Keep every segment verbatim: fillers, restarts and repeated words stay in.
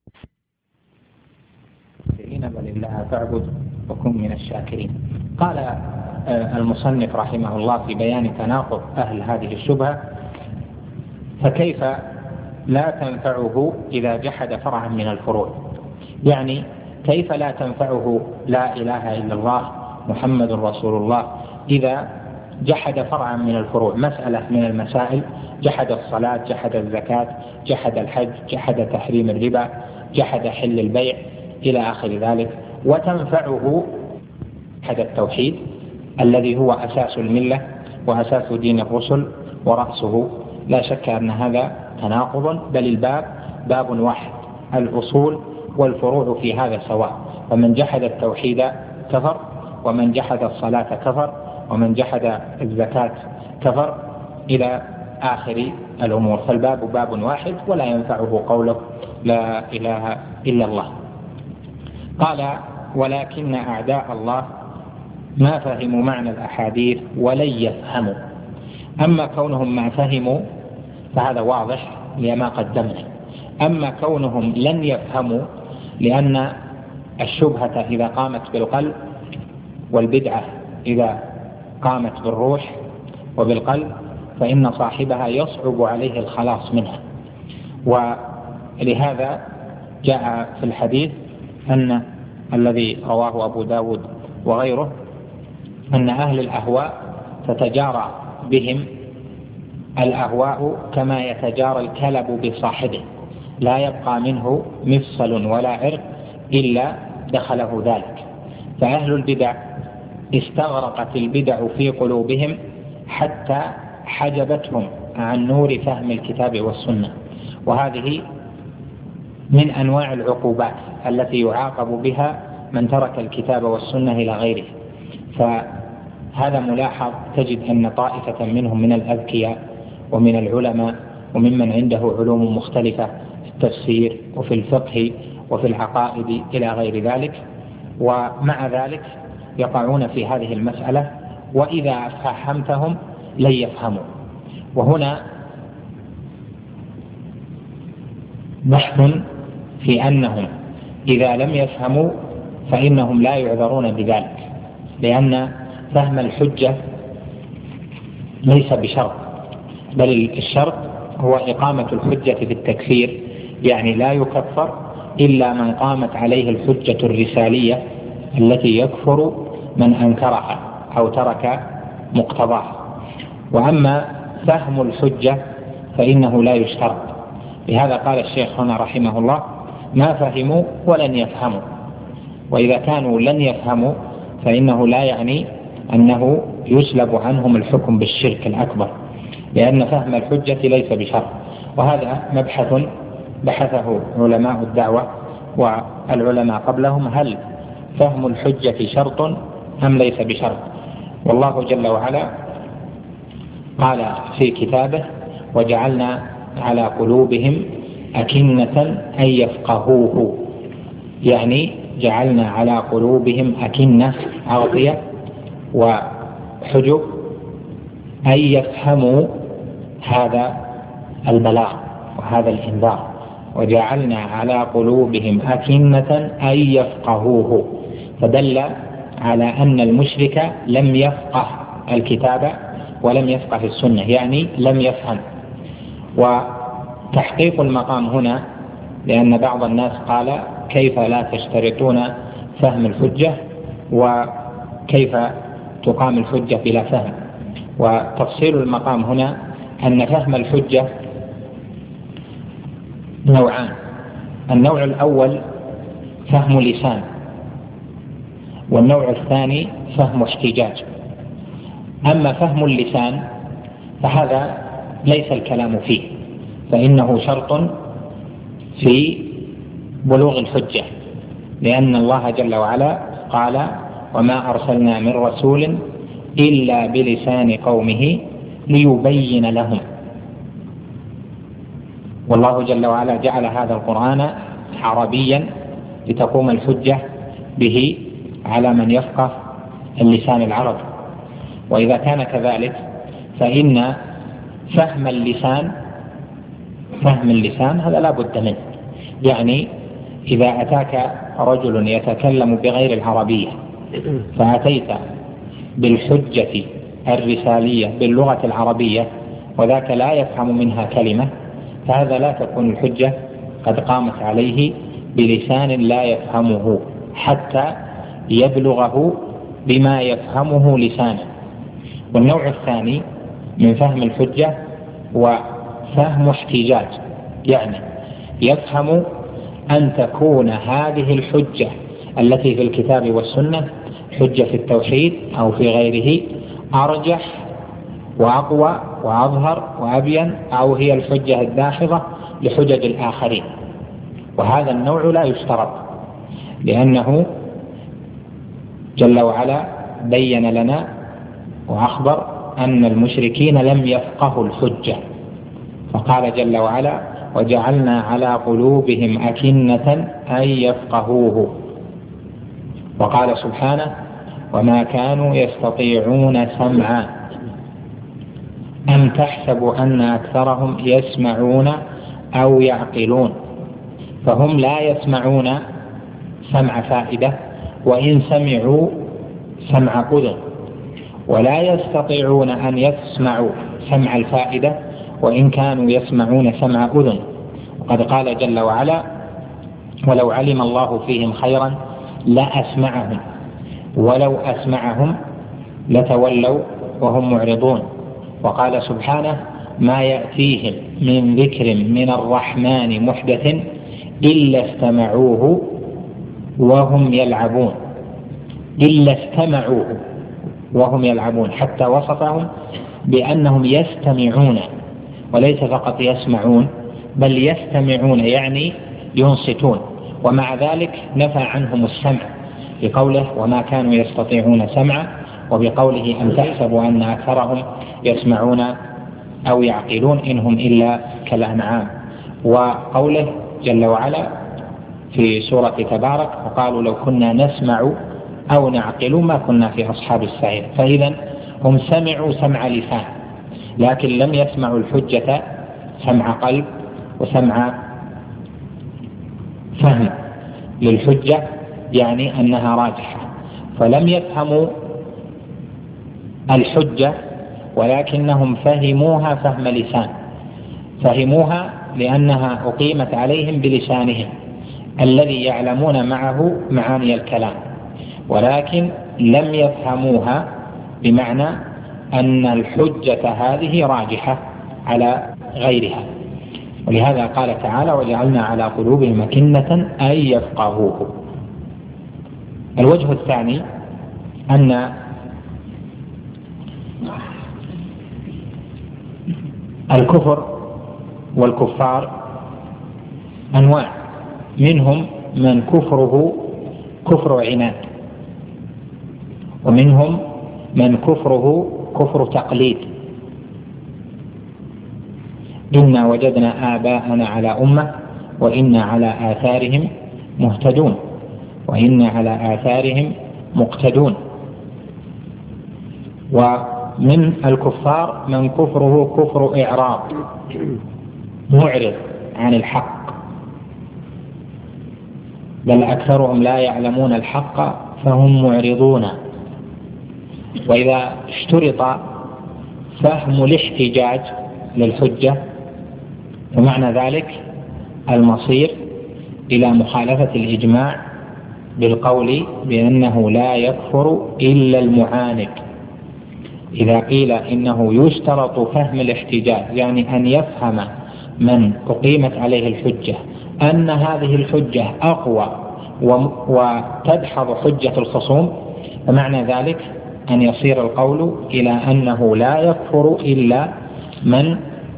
بل الله فاعبد وكن من الشاكرين. قال المصنف رحمه الله في بيان تناقض أهل هذه الشبهة: فكيف لا تنفعه إذا جحد فرعا من الفروع؟ يعني كيف لا تنفعه لا إله إلا الله محمد رسول الله إذا جحد فرعا من الفروع، مسألة من المسائل، جحد الصلاة، جحد الزكاة، جحد الحج، جحد تحريم الربا، جحد حل البيع إلى آخر ذلك، وتنفعه جحد التوحيد الذي هو أساس الملة وأساس دين الرسل ورأسه. لا شك أن هذا تناقض، بل الباب باب واحد، الأصول والفروع في هذا سواء، فمن جحد التوحيد كفر، ومن جحد الصلاة كفر، ومن جحد الزكاة كفر إلى آخر الأمور، فالباب باب واحد ولا ينفعه قوله لا إله إلا الله. قال: ولكن أعداء الله ما فهموا معنى الأحاديث ولن يفهموا. أما كونهم ما فهموا فهذا واضح لما قدمنا، أما كونهم لن يفهموا لأن الشبهة إذا قامت بالقلب، والبدعة إذا قامت بالروح وبالقلب، فإن صاحبها يصعب عليه الخلاص منها. ولهذا جاء في الحديث أن الذي رواه أبو داود وغيره أن أهل الأهواء تتجارى بهم الأهواء كما يتجارى الكلب بصاحبه، لا يبقى منه مفصل ولا عرق إلا دخله ذلك. فأهل البدع استغرقت البدع في قلوبهم حتى حجبتهم عن نور فهم الكتاب والسنة، وهذه من أنواع العقوبات التي يعاقب بها من ترك الكتاب والسنة إلى غيره. فهذا ملاحظ، تجد أن طائفة منهم من الأذكياء ومن العلماء وممن عنده علوم مختلفة في التفسير وفي الفقه وفي العقائد إلى غير ذلك، ومع ذلك يقعون في هذه المسألة، وإذا فهمتهم لن يفهموا. وهنا بحث في أنهم إذا لم يفهموا فإنهم لا يعذرون بذلك، لأن فهم الحجة ليس بشرط، بل الشرط هو إقامة الحجة في التكفير، يعني لا يكفر إلا من قامت عليه الحجة الرسالية التي يكفر من أنكرها أو ترك مقتضاها. وأما فهم الحجة فإنه لا يشترط. لهذا قال الشيخ هنا رحمه الله: ما فهموا ولن يفهموا. وإذا كانوا لن يفهموا فإنه لا يعني أنه يسلب عنهم الحكم بالشرك الأكبر، لأن فهم الحجة ليس بشرط. وهذا مبحث بحثه علماء الدعوة والعلماء قبلهم: هل فهم الحجة شرط أم ليس بشرط؟ والله جل وعلا قال في كتابه: وجعلنا على قلوبهم أكنة أن يفقهوه، يعني جعلنا على قلوبهم أكنة أغطية وحجب أن يفهموا هذا البلاغ وهذا الإنذار، وجعلنا على قلوبهم أكنة أن يفقهوه، فدل على أن المشرك لم يفقه الكتاب ولم يفقه السنة، يعني لم يفهم. وتحقيق المقام هنا، لأن بعض الناس قال: كيف لا تشترطون فهم الحجة وكيف تقام الحجة بلا فهم؟ وتفصيل المقام هنا أن فهم الحجة نوعان: النوع الأول فهم لسان، والنوع الثاني فهم احتجاج. أما فهم اللسان فهذا ليس الكلام فيه، فإنه شرط في بلوغ الحجة، لأن الله جل وعلا قال: وما أرسلنا من رسول إلا بلسان قومه ليبين لهم. والله جل وعلا جعل هذا القرآن عربيا لتقوم الحجة به على من يفقه اللسان العربي. وإذا كان كذلك فإن فهم اللسان فهم اللسان هذا لا بد منه، يعني إذا أتاك رجل يتكلم بغير العربية فأتيت بالحجة الرسالية باللغة العربية وذاك لا يفهم منها كلمة، فهذا لا تكون الحجة قد قامت عليه بلسان لا يفهمه حتى يبلغه بما يفهمه لسانه. والنوع الثاني من فهم الحجة وفهم احتجاج، يعني يفهم أن تكون هذه الحجة التي في الكتاب والسنة حجة في التوحيد أو في غيره أرجح وأقوى وأظهر وأبين، أو هي الحجة الداحضة لحجج الآخرين. وهذا النوع لا يشترط، لأنه جل وعلا بين لنا وأخبر أن المشركين لم يفقهوا الحجة، فقال جل وعلا: وجعلنا على قلوبهم أكنة أن يفقهوه. وقال سبحانه: وما كانوا يستطيعون سمعا أم تحسب أن أكثرهم يسمعون أو يعقلون، فهم لا يسمعون سمع فائدة وإن سمعوا سمع أذن، ولا يستطيعون أن يسمعوا سمع الفائدة وإن كانوا يسمعون سمع أذن. وقد قال جل وعلا: ولو علم الله فيهم خيرا لأسمعهم ولو أسمعهم لتولوا وهم معرضون. وقال سبحانه: ما يأتيهم من ذكر من الرحمن محدث إلا استمعوه وهم يلعبون، إلا استمعوه وهم يلعبون، حتى وصفهم بأنهم يستمعون وليس فقط يسمعون بل يستمعون، يعني ينصتون. ومع ذلك نفى عنهم السمع بقوله: وما كانوا يستطيعون سمعا، وبقوله: أم تحسبوا أن أكثرهم يسمعون أو يعقلون إنهم إلا كالأنعام. وقوله جل وعلا في سورة تبارك: وقالوا لو كنا نسمع أو نعقل ما كنا في أصحاب السعير. فإذا هم سمعوا سمع لسان لكن لم يسمعوا الحجة سمع قلب وسمع فهم للحجة، يعني أنها راجحة، فلم يفهموا الحجة ولكنهم فهموها فهم لسان، فهموها لأنها أقيمت عليهم بلسانهم الذي يعلمون معه معاني الكلام، ولكن لم يفهموها بمعنى أن الحجة هذه راجحة على غيرها. ولهذا قال تعالى: وجعلنا على قلوبهم أكنة أن يفقهوه. الوجه الثاني أن الكفر والكفار أنواع، منهم من كفره كفر عناد، ومنهم من كفره كفر تقليد. إنا وجدنا آباءنا على أمة وإنا على آثارهم مهتدون وإنا على آثارهم مقتدون. ومن الكفار من كفره كفر إعراض، معرض عن الحق، بل أكثرهم لا يعلمون الحق فهم معرضون. وإذا اشترط فهم الاحتجاج للحجة فمعنى ذلك المصير إلى مخالفة الإجماع بالقول بأنه لا يكفر إلا المعاند. إذا قيل إنه يشترط فهم الاحتجاج، يعني أن يفهم من أقيمت عليه الحجة أن هذه الحجة أقوى وتدحض حجة الخصوم، فمعنى ذلك أن يصير القول إلى أنه لا يكفر إلا من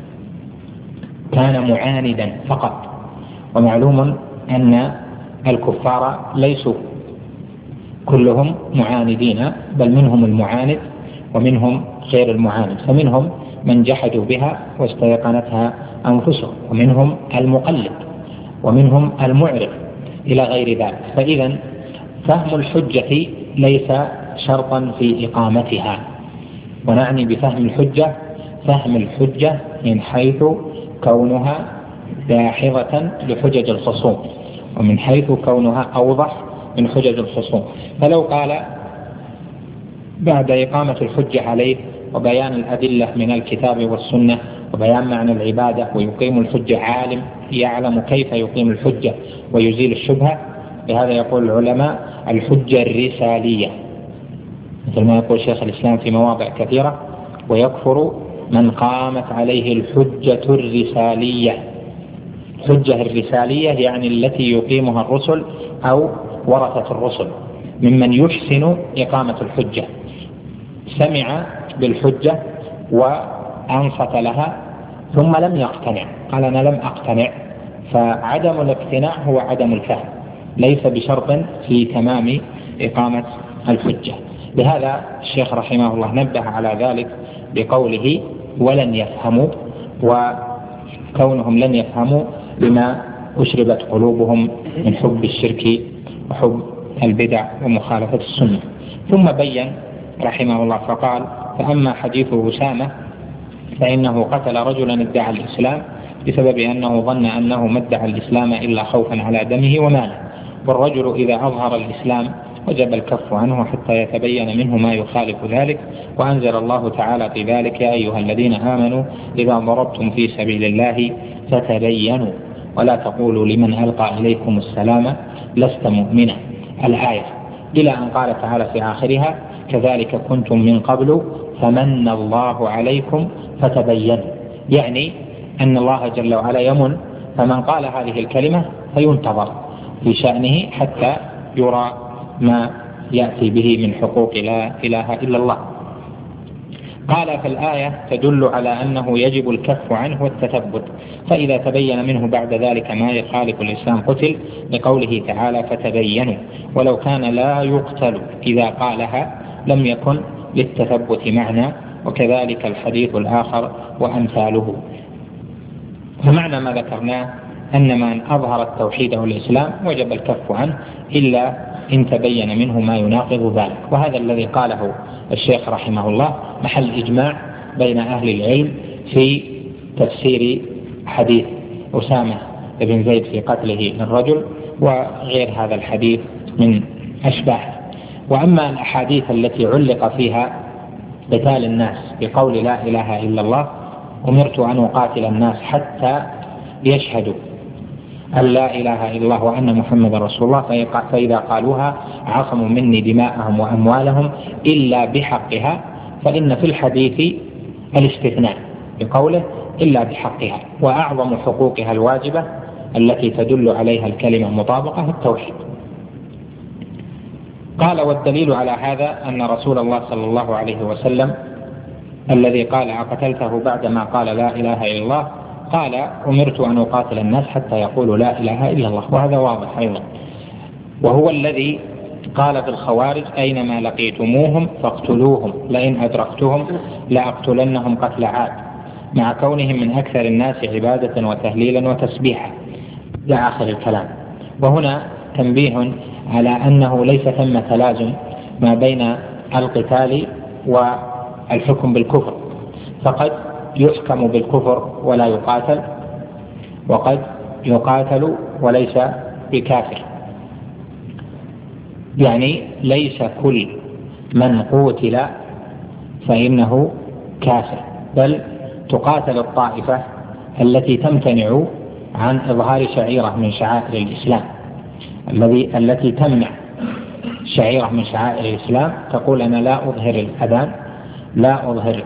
كان معاندا فقط. ومعلوم أن الكفار ليسوا كلهم معاندين، بل منهم المعاند ومنهم غير المعاند، فمنهم من جحدوا بها واستيقنتها أنفسهم، ومنهم المقلد، ومنهم المعرض إلى غير ذلك. فإذا فهم الحجة ليس شرطا في إقامتها، ونعني بفهم الحجة فهم الحجة من حيث كونها داحضة لحجج الخصوم، ومن حيث كونها أوضح من حجج الخصوم. فلو قال بعد إقامة الحجة عليه وبيان الأدلة من الكتاب والسنة وبيان معنى العبادة ويقيم الحجة عالم يعلم كيف يقيم الحجة ويزيل الشبهة، لهذا يقول العلماء الحجة الرسالية، مثل ما يقول شيخ الإسلام في مواضع كثيرة: ويكفر من قامت عليه الحجة الرسالية. الحجة الرسالية يعني التي يقيمها الرسل أو ورثة الرسل، ممن يحسن إقامة الحجة، سمع بالحجة وأنصت لها ثم لم يقتنع، قال أنا لم أقتنع، فعدم الاقتناع هو عدم الفهم، ليس بشرط في تمام إقامة الحجة. لهذا الشيخ رحمه الله نبه على ذلك بقوله ولن يفهموا، وكونهم لن يفهموا بما أشربت قلوبهم من حب الشرك وحب البدع ومخالفة السنة. ثم بين رحمه الله فقال: فأما حديث أسامة فإنه قتل رجلا ادعى الإسلام بسبب أنه ظن أنه ما ادعى الإسلام إلا خوفا على دمه وماله، والرجل إذا أظهر الإسلام وجب الكف عنه حتى يتبين منه ما يخالف ذلك. وأنزل الله تعالى في ذلك: يا أيها الذين آمنوا إذا ضربتم في سبيل الله فتبينوا ولا تقولوا لمن ألقى إليكم السلام لست مؤمنا، الآية، إلى أن قال تعالى في آخرها: كذلك كنتم من قبل فمن الله عليكم فتبينوا، يعني أن الله جل وعلا يمن، فمن قال هذه الكلمة فينتظر في شأنه حتى يرى ما يأتي به من حقوق لا إله إلا الله. قال: فالآية تدل على أنه يجب الكف عنه والتثبت، فإذا تبين منه بعد ذلك ما يخالف الإسلام قتل، لقوله تعالى: فتبينوا، ولو كان لا يقتل إذا قالها لم يكن للتثبت معنى، وكذلك الحديث الآخر وأمثاله. فمعنى ما ذكرناه أن من أظهر التوحيد والإسلام وجب الكف عنه إلا إن تبين منه ما يناقض ذلك، وهذا الذي قاله الشيخ رحمه الله محل إجماع بين أهل العلم في تفسير حديث أسامة بن زيد في قتله الرجل وغير هذا الحديث من أشباهه. وأما الأحاديث التي علق فيها قتال الناس بقول لا إله إلا الله: أمرت أن أقاتل الناس حتى يشهدوا أن لا إله إلا الله وأن محمد رسول الله، فإذا قالوها عصموا مني دماءهم وأموالهم إلا بحقها، فإن في الحديث الاستثناء بقوله إلا بحقها، وأعظم حقوقها الواجبة التي تدل عليها الكلمة مطابقة التوحيد. قال: والدليل على هذا أن رسول الله صلى الله عليه وسلم الذي قال أقتلته بعدما قال لا إله إلا الله قال: أمرت أن أقاتل الناس حتى يقولوا لا إله إلا الله، وهذا واضح أيضا. وهو الذي قال في الخوارج: أينما لقيتموهم فاقتلوهم لئن أدركتهم لأقتلنهم قتل عاد، مع كونهم من أكثر الناس عبادة وتهليلا وتسبيحا، إلى آخر الكلام. وهنا تنبيه على أنه ليس ثم تلازم ما بين القتال والحكم بالكفر، فقد يحكم بالكفر ولا يقاتل، وقد يقاتل وليس بكافر، يعني ليس كل من قتل فإنه كافر، بل تقاتل الطائفة التي تمتنع عن إظهار شعيرة من شعائر الإسلام، الذي التي تمنع شعيرة من شعائر الإسلام، تقول أنا لا أظهر الأذان، لا أظهر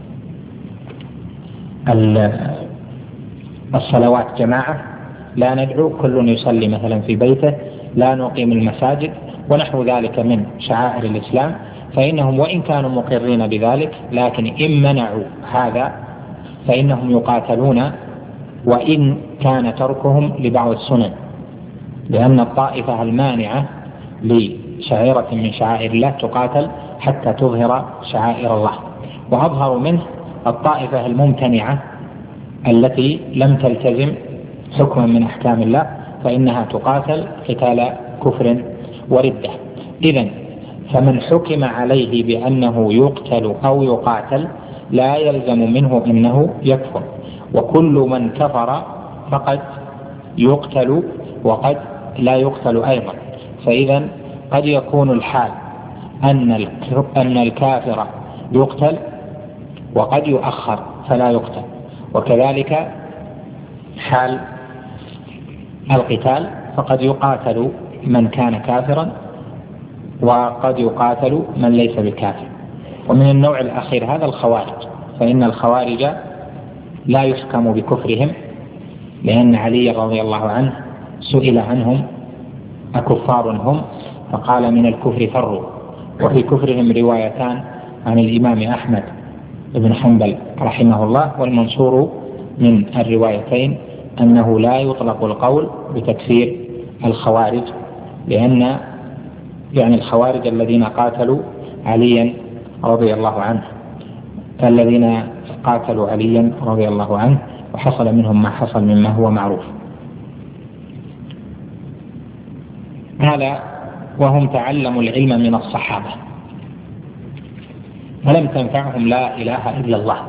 الصلوات جماعة، لا ندعو، كل يصلي مثلا في بيته، لا نقيم المساجد ونحو ذلك من شعائر الإسلام، فإنهم وإن كانوا مقرين بذلك لكن إن منعوا هذا فإنهم يقاتلون، وإن كان تركهم لبعض السنن، لأن الطائفة المانعة لشعيرة من شعائر الله تقاتل حتى تظهر شعائر الله. وأظهر منه الطائفة الممتنعة التي لم تلتزم حكما من أحكام الله، فإنها تقاتل قتال كفر وردة. إذن فمن حكم عليه بأنه يقتل أو يقاتل لا يلزم منه أنه يكفر، وكل من كفر فقد يقتل وقد لا يقتل أيضا. فإذا قد يكون الحال أن الكافر يقتل وقد يؤخر فلا يقتل، وكذلك حال القتال، فقد يقاتل من كان كافرا وقد يقاتل من ليس بكافر. ومن النوع الأخير هذا الخوارج، فإن الخوارج لا يحكم بكفرهم، لأن علي رضي الله عنه سئل عنهم أكفار هم؟ فقال من الكفر فروا. وفي كفرهم روايتان عن الإمام أحمد بن حنبل رحمه الله، والمنصور من الروايتين أنه لا يطلق القول بتكفير الخوارج، لأن يعني الخوارج الذين قاتلوا عليا رضي الله عنه الذين قاتلوا عليا رضي الله عنه وحصل منهم ما حصل مما هو معروف. هذا وهم تعلموا العلم من الصحابة فلم تنفعهم لا إله إلا الله.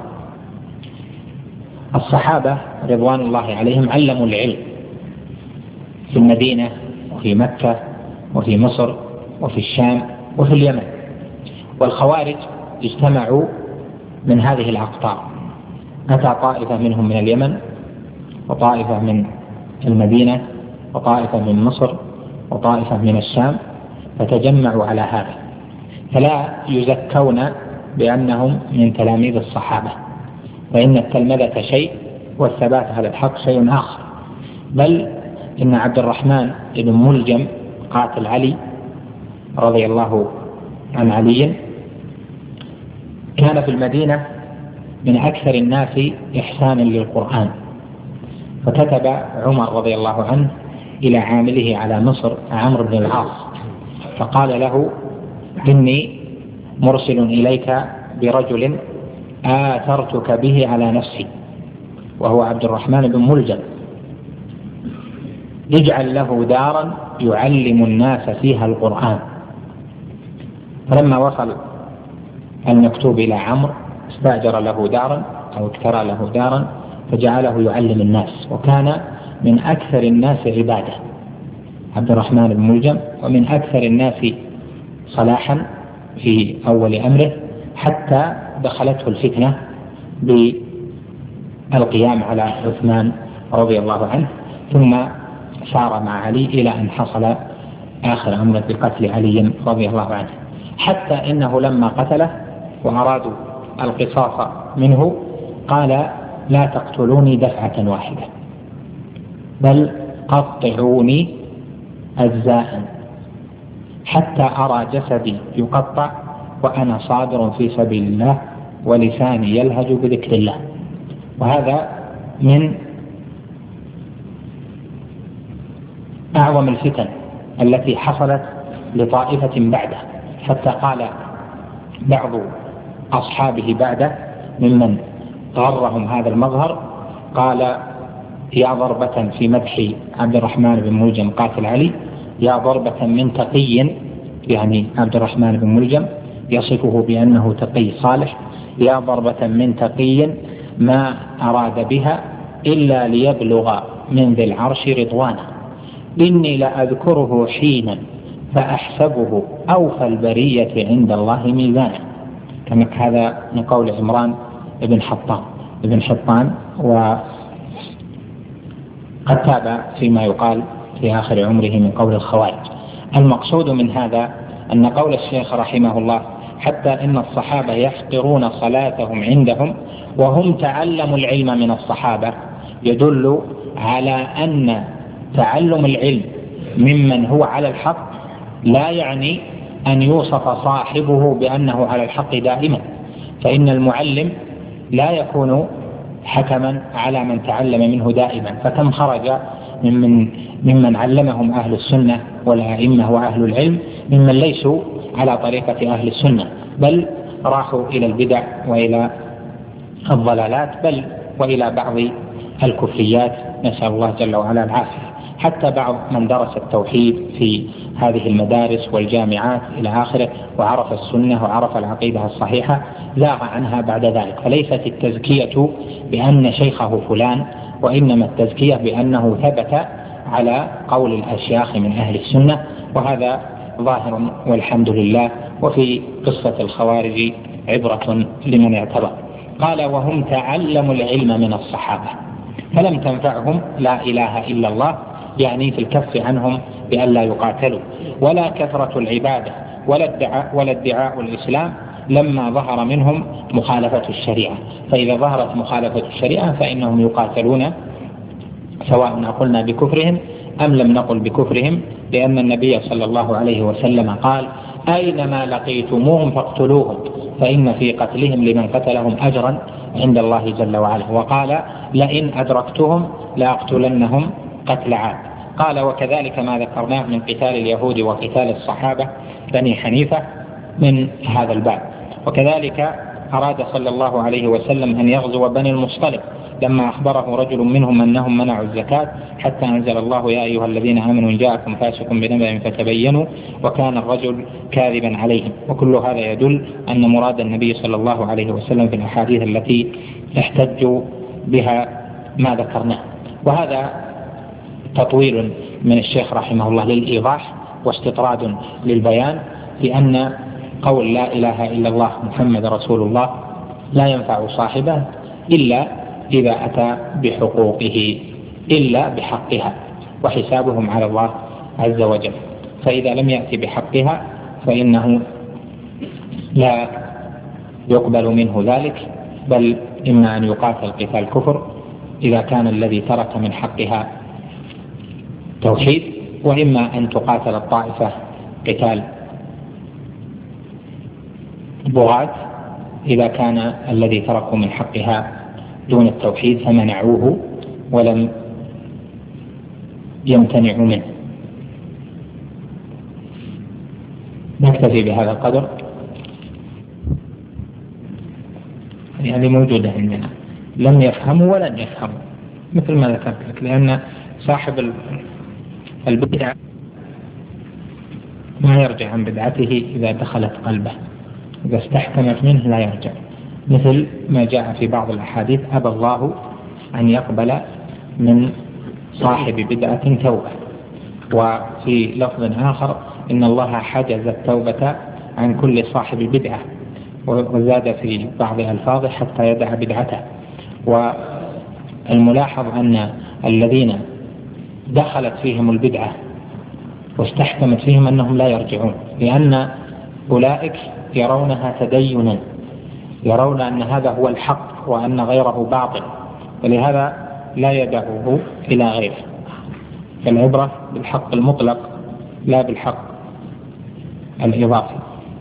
الصحابة رضوان الله عليهم علموا العلم في المدينة وفي مكة وفي مصر وفي الشام وفي اليمن، والخوارج اجتمعوا من هذه الأقطار، أتى طائفة منهم من اليمن وطائفة من المدينة وطائفة من مصر وطائفة من الشام، فتجمعوا على هذا، فلا يزكون بأنهم من تلاميذ الصحابة، فإن التلمذة شيء والثبات على الحق شيء آخر. بل إن عبد الرحمن بن ملجم قاتل علي رضي الله عن علي كان في المدينة من أكثر الناس إحسانا للقرآن، فكتب عمر رضي الله عنه إلى عامله على مصر عمرو بن العاص فقال له إني مرسل إليك برجل آثرتك به على نفسي، وهو عبد الرحمن بن ملجم، اجعل له دارا يعلم الناس فيها القرآن. فلما وصل المكتوب إلى عمرو استأجر له دارا أو اكترى له دارا فجعله يعلم الناس، وكان من أكثر الناس عبادة عبد الرحمن بن ملجم، ومن أكثر الناس صلاحا في أول أمره، حتى دخلته الفتنة بالقيام على عثمان رضي الله عنه، ثم سار مع علي إلى أن حصل آخر أمره بقتل علي رضي الله عنه، حتى إنه لما قتله وأرادوا القصاص منه قال لا تقتلوني دفعة واحدة بل قطعوني أجزاء حتى أرى جسدي يقطع وأنا صابر في سبيل الله ولساني يلهج بذكر الله. وهذا من أعظم الفتن التي حصلت لطائفة بعده، حتى قال بعض أصحابه بعده ممن غرهم هذا المظهر قال يا ضربة في مدح عبد الرحمن بن ملجم قاتل علي، يا ضربة من تقي، يعني عبد الرحمن بن ملجم يصفه بأنه تقي صالح، يا ضربة من تقي ما أراد بها إلا ليبلغ من ذي العرش رضوانا، إني لأذكره حينا فأحسبه أوفى البرية عند الله ميزانا. كما هذا من قول عمران بن حطان ابن حطان، وقد تاب فيما يقال في آخر عمره من قول الخوارج. المقصود من هذا أن قول الشيخ رحمه الله حتى إن الصحابة يحقرون صلاتهم عندهم وهم تعلموا العلم من الصحابة، يدل على أن تعلم العلم ممن هو على الحق لا يعني أن يوصف صاحبه بأنه على الحق دائما، فإن المعلم لا يكون حكما على من تعلم منه دائما، فكم خرج ممن, ممن علمهم أهل السنة والأئمة وأهل العلم ممن ليسوا على طريقة أهل السنة، بل راحوا إلى البدع وإلى الضلالات، بل وإلى بعض الكفريات، نسأل الله جل وعلا العافية. حتى بعض من درس التوحيد في هذه المدارس والجامعات إلى آخره وعرف السنة وعرف العقيدة الصحيحة زاغ عنها بعد ذلك. فليست التزكية بأن شيخه فلان، وإنما التزكية بأنه ثبت على قول الأشياخ من أهل السنة، وهذا ظاهر والحمد لله. وفي قصة الخوارج عبرة لمن اعتبر. قال وهم تعلموا العلم من الصحابة فلم تنفعهم لا إله إلا الله، يعني في الكف عنهم بأن لا يقاتلوا، ولا كثرة العبادة ولا ادعاء, ولا ادعاء الإسلام لما ظهر منهم مخالفة الشريعة. فإذا ظهرت مخالفة الشريعة فإنهم يقاتلون سواء قلنا بكفرهم أم لم نقل بكفرهم، لأن النبي صلى الله عليه وسلم قال أينما لقيتموهم فاقتلوهم فإن في قتلهم لمن قتلهم أجرا عند الله جل وعلا. وقال لئن أدركتهم لأقتلنهم قتل عاد. قال وكذلك ما ذكرناه من قتال اليهود وقتال الصحابة بني حنيفة من هذا الباب. وكذلك أراد صلى الله عليه وسلم أن يغزو بني المصطلق لما أخبره رجل منهم أنهم منعوا الزكاة حتى أنزل الله يا أيها الذين آمنوا إن جاءكم فاسق بنبأ فتبينوا، وكان الرجل كاذبا عليهم. وكل هذا يدل أن مراد النبي صلى الله عليه وسلم في الأحاديث التي احتجوا بها ما ذكرناه. وهذا تطويل من الشيخ رحمه الله للإيضاح واستطراد للبيان، لأن قول لا إله إلا الله محمد رسول الله لا ينفع صاحبه إلا إذا أتى بحقوقه إلا بحقها، وحسابهم على الله عز وجل. فإذا لم يأتي بحقها فإنه لا يقبل منه ذلك، بل إما أن يقاتل قتال كفر إذا كان الذي ترك من حقها توحيد، وإما أن تقاتل الطائفة قتال بغاة إذا كان الذي تركوا من حقها دون التوحيد فمنعوه ولم يمتنعوا منه. نكتفي بهذا القدر، هذه يعني موجودة عندنا، لم يفهموا ولن يفهموا مثل ما ذكرت لك، لأن صاحب البدعة ما يرجع عن بدعته إذا دخلت قلبه، إذا استحكمت منه لا يرجع، مثل ما جاء في بعض الأحاديث أبى الله أن يقبل من صاحب بدعة توبة. وفي لفظ آخر إن الله حجز التوبة عن كل صاحب بدعة، وزاد في بعض الألفاظ حتى يدع بدعته. والملاحظ أن الذين دخلت فيهم البدعة واستحكمت فيهم أنهم لا يرجعون، لأن أولئك يرونها تدينا، يرون أن هذا هو الحق وأن غيره باطل، ولهذا لا يدعوه إلى غيره. فالعبرة بالحق المطلق لا بالحق الإضافي.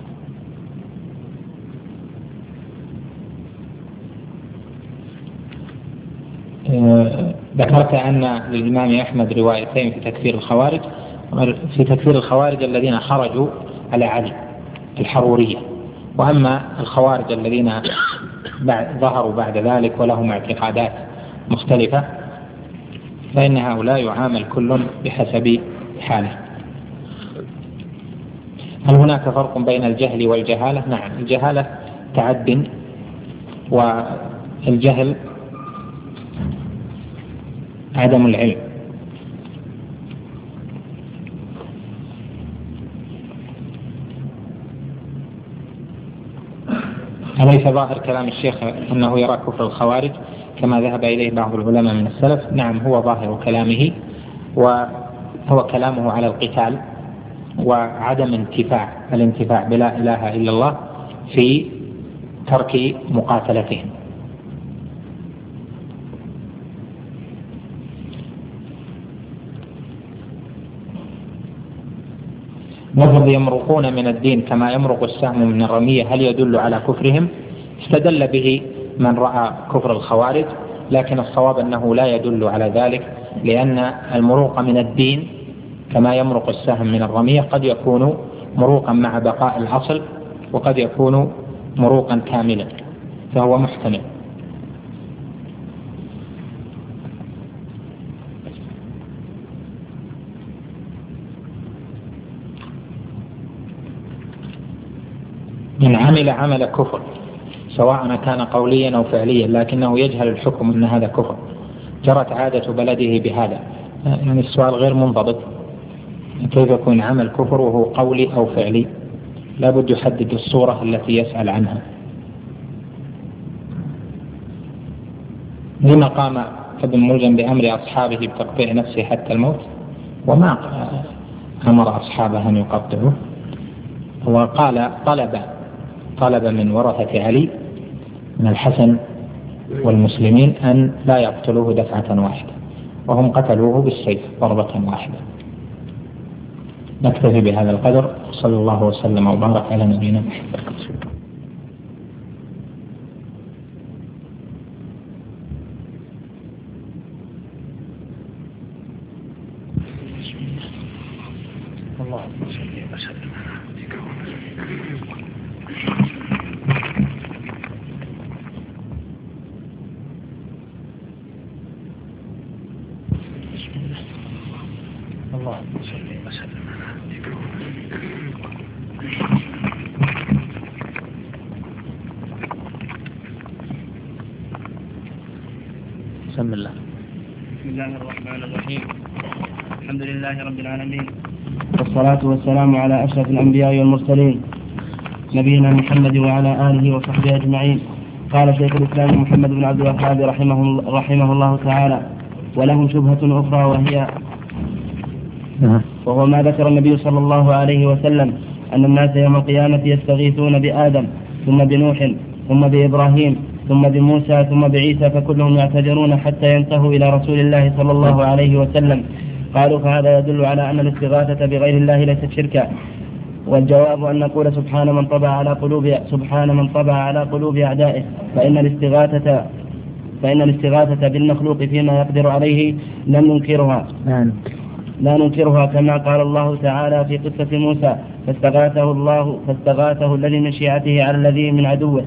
ذكرت أن للإمام أحمد روايتين في تكفير الخوارج، في تكفير الخوارج الذين خرجوا على علي الحرورية، وأما الخوارج الذين ظهروا بعد ذلك ولهم اعتقادات مختلفة فإن هؤلاء يعامل كل بحسب حاله. هل هناك فرق بين الجهل والجهالة؟ نعم، الجهالة تعد، والجهل عدم العلم. أليس ظاهر كلام الشيخ أنه يرى كفر الخوارج كما ذهب إليه بعض العلماء من السلف؟ نعم، هو ظاهر كلامه، وهو كلامه على القتال وعدم انتفاع الانتفاع بلا إله إلا الله في ترك مقاتلتهم. لفظ يمرقون من الدين كما يمرق السهم من الرمية هل يدل على كفرهم؟ استدل به من رأى كفر الخوارج، لكن الصواب أنه لا يدل على ذلك، لأن المروق من الدين كما يمرق السهم من الرمية قد يكون مروقا مع بقاء الأصل، وقد يكون مروقا كاملا، فهو محتمل. من عمل عمل كفر سواء كان قوليا أو فعليا لكنه يجهل الحكم أن هذا كفر، جرت عادة بلده بهذا، يعني السؤال غير منضبط، كيف يكون عمل كفر وهو قولي أو فعلي؟ لا بد يحدد الصورة التي يسأل عنها. لما قام ابن ملجم بأمر أصحابه بتقطيع نفسه حتى الموت وما أمر أصحابه أن يقطعوه؟ وقال طلب طلب من ورثة علي من الحسن والمسلمين أن لا يقتلوه دفعة واحدة، وهم قتلوه بالسيف ضربة واحدة. نكتفي بهذا القدر، صلى الله وسلم وبارك على نبينا محمد. بسم الله. بسم الله الرحمن الرحيم. الحمد لله رب العالمين، والصلاة والسلام على أشرف الأنبياء والمرسلين نبينا محمد وعلى آله وصحبه أجمعين. قال شيخ الإسلام محمد بن عبد الوهاب رحمه, رحمه الله تعالى: ولهم شبهة أخرى وهي وهو ما ذكر النبي صلى الله عليه وسلم أن الناس يوم القيامة يستغيثون بآدم ثم بنوح ثم بإبراهيم ثم بموسى ثم بعيسى، فكلهم يعتذرون حتى ينتهوا إلى رسول الله صلى الله عليه وسلم. قالوا: فهذا يدل على أن الاستغاثة بغير الله ليست شركا. والجواب أن نقول سبحان من طبع على قلوب سبحان من طبع على قلوب أعدائه، فإن الاستغاثة فإن الاستغاثة بالمخلوق فيما يقدر عليه لم ننكرها لا ننكرها كما قال الله تعالى في قصة موسى: فاستغاثه الله فاستغاثه الذي من شيعته على الذي من عدوه.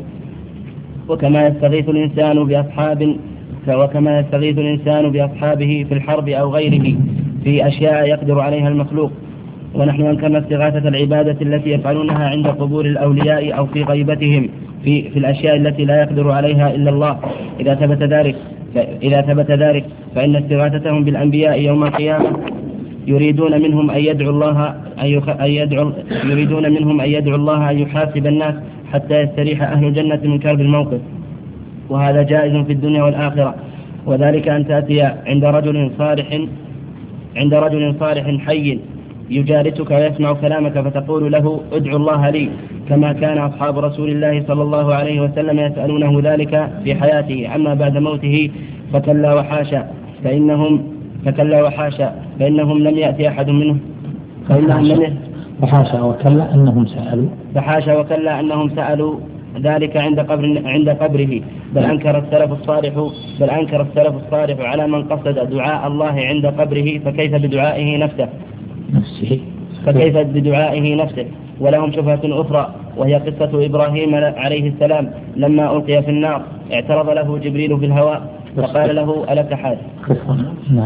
وكما يستغيث الإنسان بأصحاب وكما يستغيث الإنسان بأصحابه في الحرب أو غيره في أشياء يقدر عليها المخلوق. ونحن أنكرنا استغاثة العبادة التي يفعلونها عند قبور الأولياء أو في غيبتهم في, في الأشياء التي لا يقدر عليها إلا الله. إذا ثبت ذلك إذا ثبت ذلك فإن استغاثتهم بالأنبياء يوم القيامة يريدون منهم أن يدعو الله أن يدعو يريدون منهم أن يدعو الله أن يحاسب الناس حتى يستريح أهل الجنة من كرب الموقف، وهذا جائز في الدنيا والآخرة. وذلك أن تأتي عند رجل صالح عند رجل صالح حي يجالسك ويسمع كلامك فتقول له: ادعو الله لي، كما كان أصحاب رسول الله صلى الله عليه وسلم يسألونه ذلك في حياته. أما بعد موته فكلا وحاشا فإنهم فكلا وحاشا فإنهم لم يأتي أحد منهم فإنهم لم فحاشا وكلا أنهم سألوا فحاشا وكلا أنهم سألوا ذلك عند قبر عند قبره. بل أنكر السلف الصالح بل أنكر السلف الصالح على من قصد دعاء الله عند قبره، فكيف بدعائه نفسه نفسه فكيف بدعائه نفسه. ولهم شبهة أخرى وهي قصة إبراهيم عليه السلام لما ألقي في النار اعترض له جبريل في الهواء فقال له: ألك حاجة؟ بسم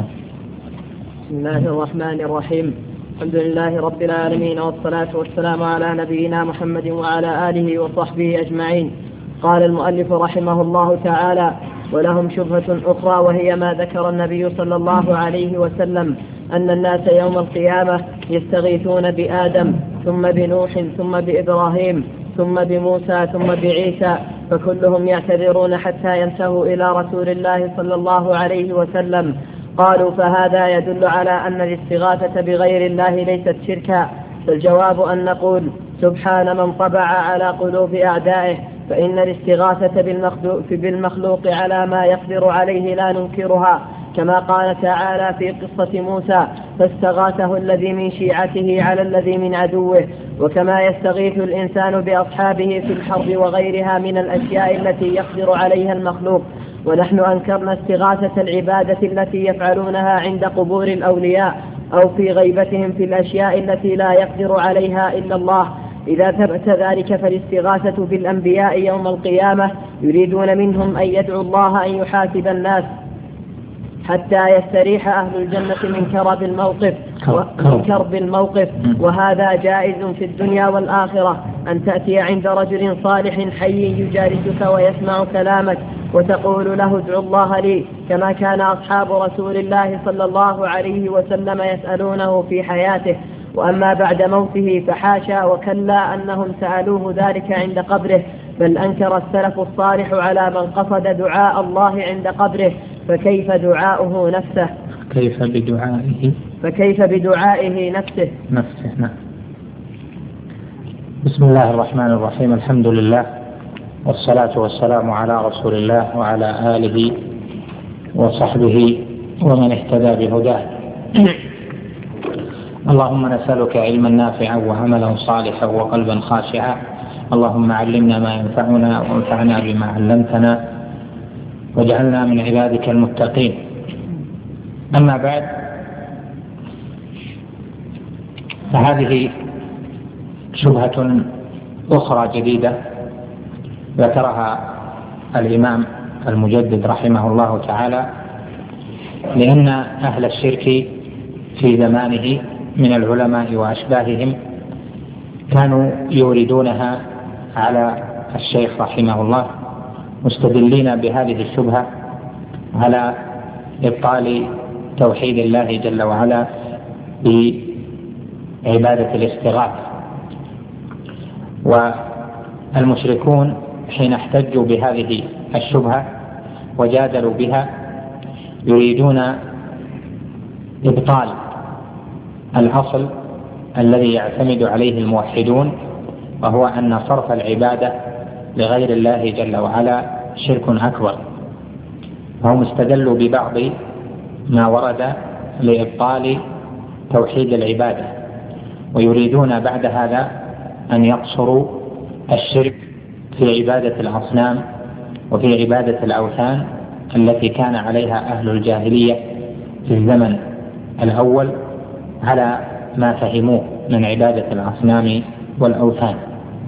الله الرحمن الرحيم. الحمد لله رب العالمين، والصلاة والسلام على نبينا محمد وعلى آله وصحبه أجمعين. قال المؤلف رحمه الله تعالى: ولهم شبهة أخرى وهي ما ذكر النبي صلى الله عليه وسلم أن الناس يوم القيامة يستغيثون بآدم ثم بنوح ثم بإبراهيم ثم بموسى ثم بعيسى، فكلهم يعتذرون حتى ينتهوا إلى رسول الله صلى الله عليه وسلم. قالوا: فهذا يدل على أن الاستغاثة بغير الله ليست شركا. فالجواب أن نقول سبحان من طبع على قلوب أعدائه، فإن الاستغاثة بالمخلوق, بالمخلوق على ما يقدر عليه لا ننكرها، كما قال تعالى في قصة موسى: فاستغاثه الذي من شيعته على الذي من عدوه. وكما يستغيث الإنسان بأصحابه في الحرب وغيرها من الأشياء التي يقدر عليها المخلوق. ونحن أنكرنا استغاثة العبادة التي يفعلونها عند قبور الأولياء أو في غيبتهم في الأشياء التي لا يقدر عليها إلا الله. إذا ثبت ذلك فالاستغاثة بالأنبياء يوم القيامة يريدون منهم أن يدعوا الله أن يحاسب الناس حتى يستريح أهل الجنة من كرب الموقف من كرب الموقف وهذا جائز في الدنيا والآخرة. أن تأتي عند رجل صالح حي يجالسك ويسمع كلامك وتقول له ادع الله لي، كما كان أصحاب رسول الله صلى الله عليه وسلم يسألونه في حياته، وأما بعد موته فحاشا وكلا أنهم سألوه ذلك عند قبره، بل أنكر السلف الصالح على من قصد دعاء الله عند قبره، فكيف دعاؤه نفسه كيف بدعائه فكيف بدعائه نفسه نفسه نعم. بسم الله الرحمن الرحيم، الحمد لله والصلاة والسلام على رسول الله وعلى آله وصحبه ومن اهتدى بهداه. اللهم نسألك علما نافعا وعملا صالحا وقلبا خاشعا، اللهم علمنا ما ينفعنا وانفعنا بما علمتنا واجعلنا من عبادك المتقين. أما بعد، فهذه شبهة أخرى جديدة ذكرها الإمام المجدد رحمه الله تعالى، لأن أهل الشرك في زمانه من العلماء وأشباههم كانوا يوردونها على الشيخ رحمه الله، مستدلين بهذه الشبهة على إبطال توحيد الله جل وعلا بعبادة الاستغاثة. والمشركون حين احتجوا بهذه الشبهة وجادلوا بها يريدون إبطال الأصل الذي يعتمد عليه الموحدون، وهو أن صرف العبادة لغير الله جل وعلا شرك أكبر. فهم استدلوا ببعض ما ورد لإبطال توحيد العبادة، ويريدون بعد هذا أن يقصروا الشرك في عبادة الأصنام وفي عبادة الأوثان التي كان عليها أهل الجاهلية في الزمن الأول على ما فهموه من عبادة الأصنام والأوثان.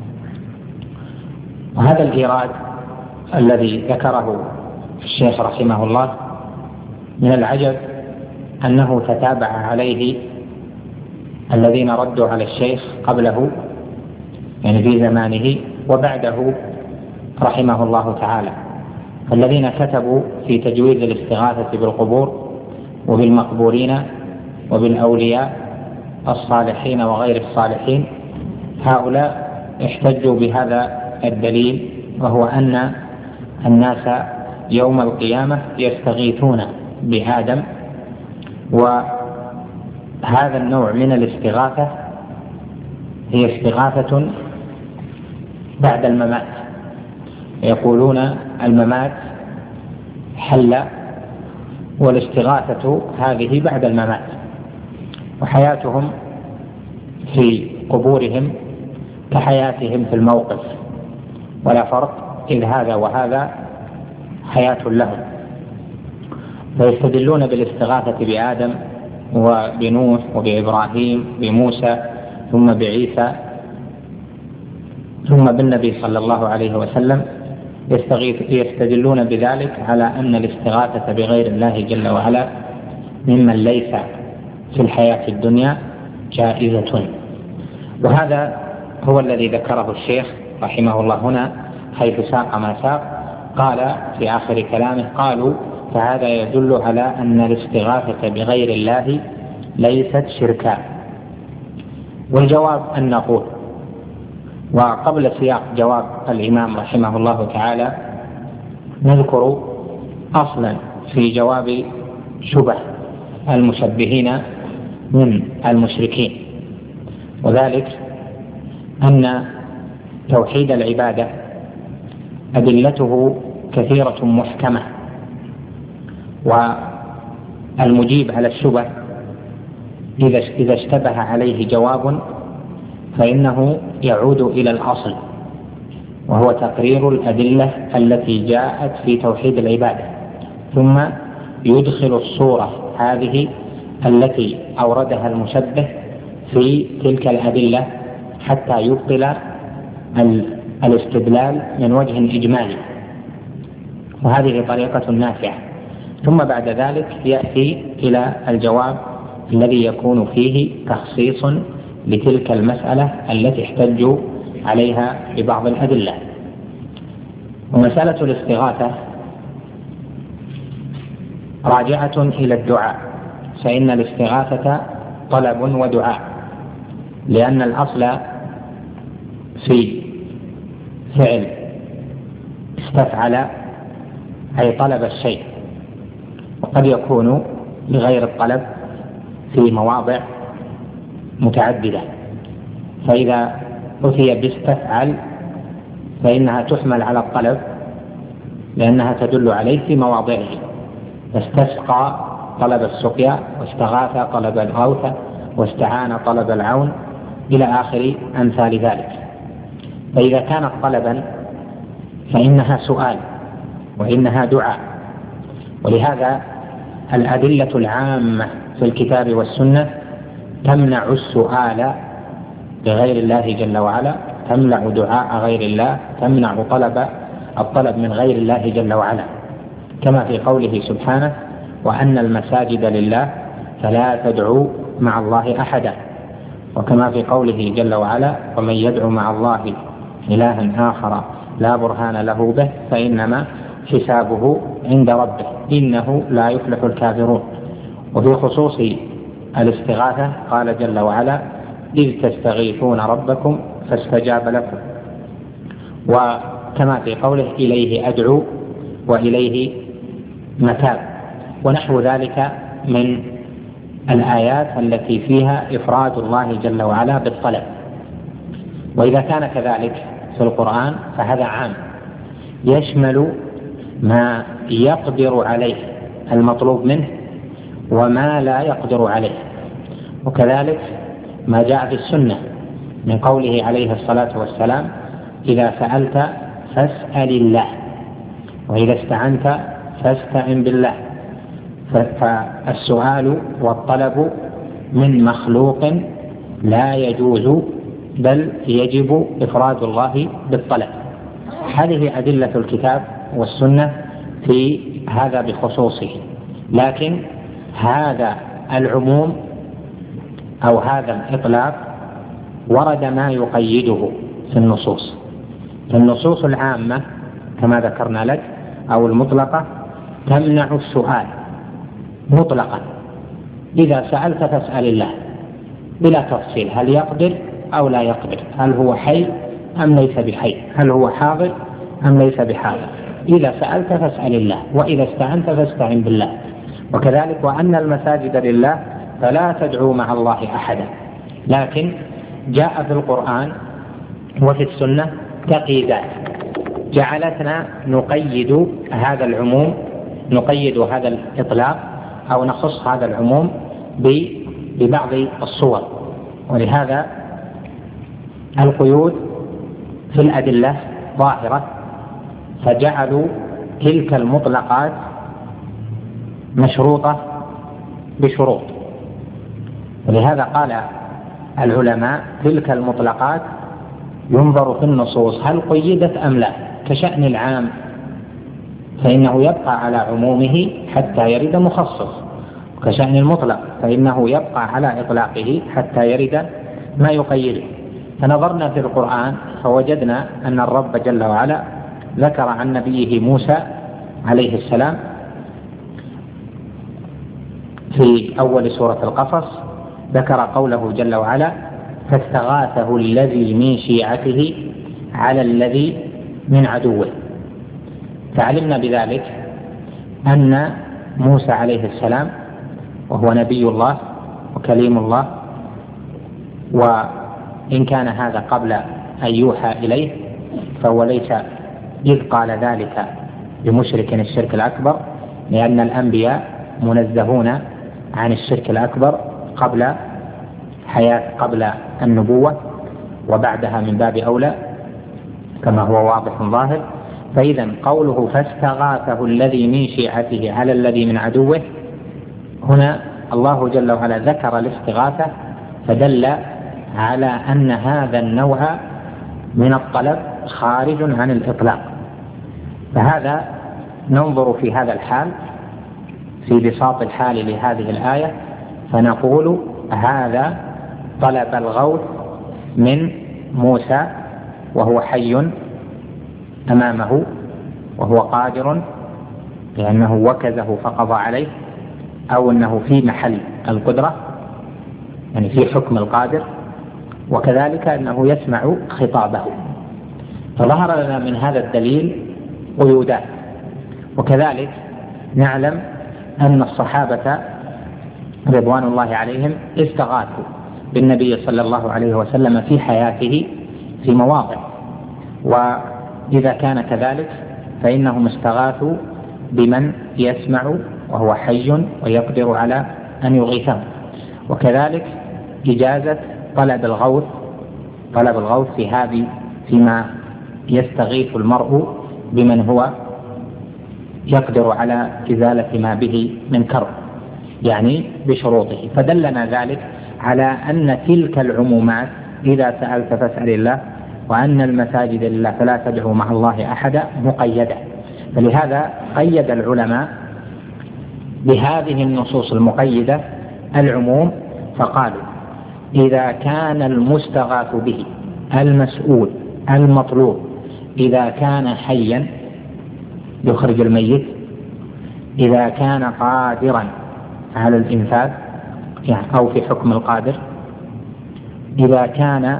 وهذا الإيراد الذي ذكره الشيخ رحمه الله من العجب أنه تتابع عليه الذين ردوا على الشيخ قبله، يعني في زمانه وبعده رحمه الله تعالى، الذين كتبوا في تجويز الاستغاثة بالقبور وبالمقبورين وبالأولياء الصالحين وغير الصالحين. هؤلاء احتجوا بهذا الدليل، وهو أن الناس يوم القيامة يستغيثون بآدم، وهذا النوع من الاستغاثة هي استغاثة بعد الممات. يقولون الممات حل، والاستغاثة هذه بعد الممات، وحياتهم في قبورهم كحياتهم في الموقف ولا فرق، إذ هذا وهذا حياة لهم. فيستدلون بالاستغاثة بآدم وبنوح وبإبراهيم بموسى ثم بعيسى ثم بالنبي صلى الله عليه وسلم، يستدلون بذلك على أن الاستغاثة بغير الله جل وعلا ممن ليس في الحياة الدنيا جائزة. وهذا هو الذي ذكره الشيخ رحمه الله هنا حيث ساق ما ساق. قال في آخر كلامه: قالوا فهذا يدل على أن الاستغاثة بغير الله ليست شركا. والجواب أن نقول، وقبل سياق جواب الإمام رحمه الله تعالى نذكر أصلا في جواب شبه المشبهين من المشركين، وذلك أن توحيد العبادة أدلته كثيرة محكمة، والمجيب على الشبه إذا اشتبه عليه جواب فإنه يعود إلى الأصل، وهو تقرير الأدلة التي جاءت في توحيد العبادة، ثم يدخل الصورة هذه التي أوردها المشبه في تلك الأدلة حتى يبطل الاستدلال من وجه إجمالي، وهذه طريقة نافعة. ثم بعد ذلك يأتي إلى الجواب الذي يكون فيه تخصيص لتلك المسألة التي احتجوا عليها ببعض الأدلة. ومسألة الاستغاثة راجعة إلى الدعاء، فإن الاستغاثة طلب ودعاء، لأن الأصل في فعل استفعل أي طلب الشيء، وقد يكون لغير الطلب في مواضع متعددة، فإذا أتي باستفعل فإنها تحمل على الطلب لأنها تدل عليه في مواضعه، فاستسقى طلب السقيا، واستغاث طلب الغوث، واستعان طلب العون، إلى آخر أمثال ذلك. فإذا كانت طلبا فإنها سؤال وإنها دعاء، ولهذا الأدلة العامة في الكتاب والسنة تمنع السؤال بغير الله جل وعلا، تمنع دعاء غير الله، تمنع طلب الطلب من غير الله جل وعلا، كما في قوله سبحانه: وأن المساجد لله فلا تدعوا مع الله أحدا، وكما في قوله جل وعلا: ومن يدعو مع الله إلها آخر لا برهان له به فإنما حسابه عند ربه إنه لا يفلح الكافرون. وفي خصوص الاستغاثة قال جل وعلا: إذ تستغيثون ربكم فاستجاب لكم، وكما في قوله: إليه أدعو وإليه متاب، ونحو ذلك من الآيات التي فيها إفراد الله جل وعلا بالطلب. وإذا كان كذلك في القرآن فهذا عام، يشمل ما يقدر عليه المطلوب منه وما لا يقدر عليه، وكذلك ما جاء في السنة من قوله عليه الصلاة والسلام: إذا سألت فاسأل الله، وإذا استعنت فاستعن بالله. فالسؤال والطلب من مخلوق لا يجوز، بل يجب إفراد الله بالطلب. هذه أدلة الكتاب والسنة في هذا بخصوصه، لكن هذا العموم أو هذا الإطلاق ورد ما يقيده في النصوص. فالنصوص العامة كما ذكرنا لك أو المطلقة تمنع السؤال مطلقا، إذا سألت فاسأل الله بلا تفصيل، هل يقدر أو لا يقدر، هل هو حي أم ليس بحي، هل هو حاضر أم ليس بحاضر. إذا سألت فاسأل الله، وإذا استعنت فاستعن بالله. وكذلك وأن المساجد لله فلا تدعوا مع الله أحدا. لكن جاء في القرآن وفي السنة تقييدات جعلتنا نقيد هذا العموم، نقيد هذا الإطلاق أو نخص هذا العموم ببعض الصور. ولهذا القيود في الأدلة ظاهرة، فجعلوا تلك المطلقات مشروطة بشروط. ولهذا قال العلماء: تلك المطلقات ينظر في النصوص هل قيدت أم لا، كشأن العام فإنه يبقى على عمومه حتى يرد مخصص، وكشأن المطلق فإنه يبقى على إطلاقه حتى يرد ما يقيده. فنظرنا في القرآن فوجدنا أن الرب جل وعلا ذكر عن نبيه موسى عليه السلام في أول سورة القصص، ذكر قوله جل وعلا: فاستغاثه الذي من شيعته على الذي من عدوه. فعلمنا بذلك أن موسى عليه السلام وهو نبي الله وكليم الله، وإن كان هذا قبل أن يوحى إليه فهو ليس إذ قال ذلك بمشرك الشرك الأكبر، لأن الأنبياء منزهون عن الشرك الأكبر قبل حياة قبل النبوة، وبعدها من باب أولى كما هو واضح ظاهر. فإذا قوله فاستغاثه الذي من شيعته على الذي من عدوه، هنا الله جل وعلا ذكر الاستغاثة فدل على أن هذا النوع من الطلب خارج عن الإطلاق. فهذا ننظر في هذا الحال في بساط الحال لهذه الآية فنقول هذا طلب الغوث من موسى وهو حي أمامه وهو قادر لأنه وكزه فقضى عليه، أو أنه في محل القدرة يعني في حكم القادر، وكذلك أنه يسمع خطابه. فظهر لنا من هذا الدليل قيودات. وكذلك نعلم أن الصحابة رضوان الله عليهم استغاثوا بالنبي صلى الله عليه وسلم في حياته في مواضع، وإذا كان كذلك فإنهم استغاثوا بمن يسمع وهو حي ويقدر على أن يغيثهم. وكذلك إجازة طلب الغوث طلب الغوث في هذه فيما يستغيث المرء بمن هو يقدر على إزالة ما به من كرب، يعني بشروطه. فدلنا ذلك على أن تلك العمومات إذا سألت فاسأل الله، وأن المساجد لله فلا تدعوا مع الله أحدا مقيدة. فلهذا قيد العلماء بهذه النصوص المقيدة العموم، فقالوا إذا كان المستغاث به المسؤول المطلوب إذا كان حيا يخرج الميت، إذا كان قادرا على الإنفاذ يعني أو في حكم القادر، إذا كان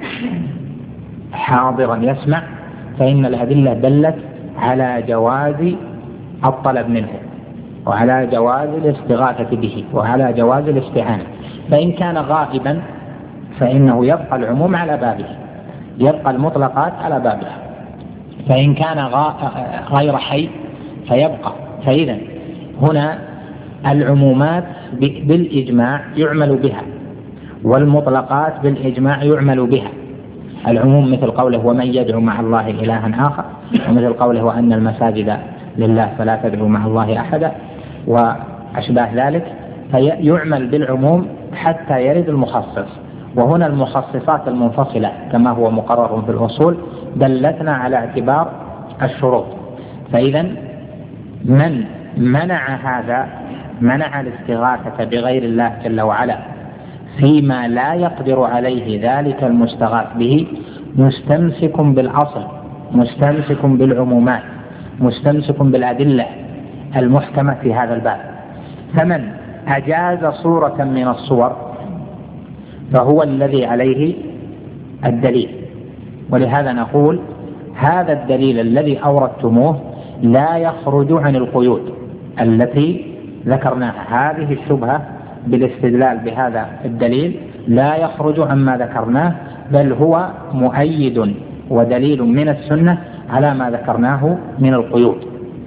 حاضرا يسمع، فإن الأدلة دلت على جواز الطلب منه وعلى جواز الاستغاثة به وعلى جواز الاستعانة. فإن كان غائبا فإنه يبقى العموم على بابه، يبقى المطلقات على بابها. فإن كان غير حي فيبقى. فإذا هنا العمومات بالإجماع يعمل بها، والمطلقات بالإجماع يعمل بها. العموم مثل قوله ومن يدعو مع الله إلها آخر، ومثل قوله وأن المساجد لله فلا تدعوا مع الله أحدا، وأشباه ذلك. فيعمل بالعموم حتى يرد المخصص. وهنا المخصصات المنفصلة كما هو مقرر في الأصول دلتنا على اعتبار الشروط. فإذا من منع هذا منع الاستغاثة بغير الله جل وعلا فيما لا يقدر عليه ذلك المستغاث به مستمسك بالأصل، مستمسك بالعمومات، مستمسك بالأدلة المحكمة في هذا الباب. فمن أجاز صورة من الصور فهو الذي عليه الدليل. ولهذا نقول هذا الدليل الذي أوردتموه لا يخرج عن القيود التي ذكرناها. هذه الشبهة بالاستدلال بهذا الدليل لا يخرج عما ذكرناه، بل هو مؤيد ودليل من السنة على ما ذكرناه من القيود.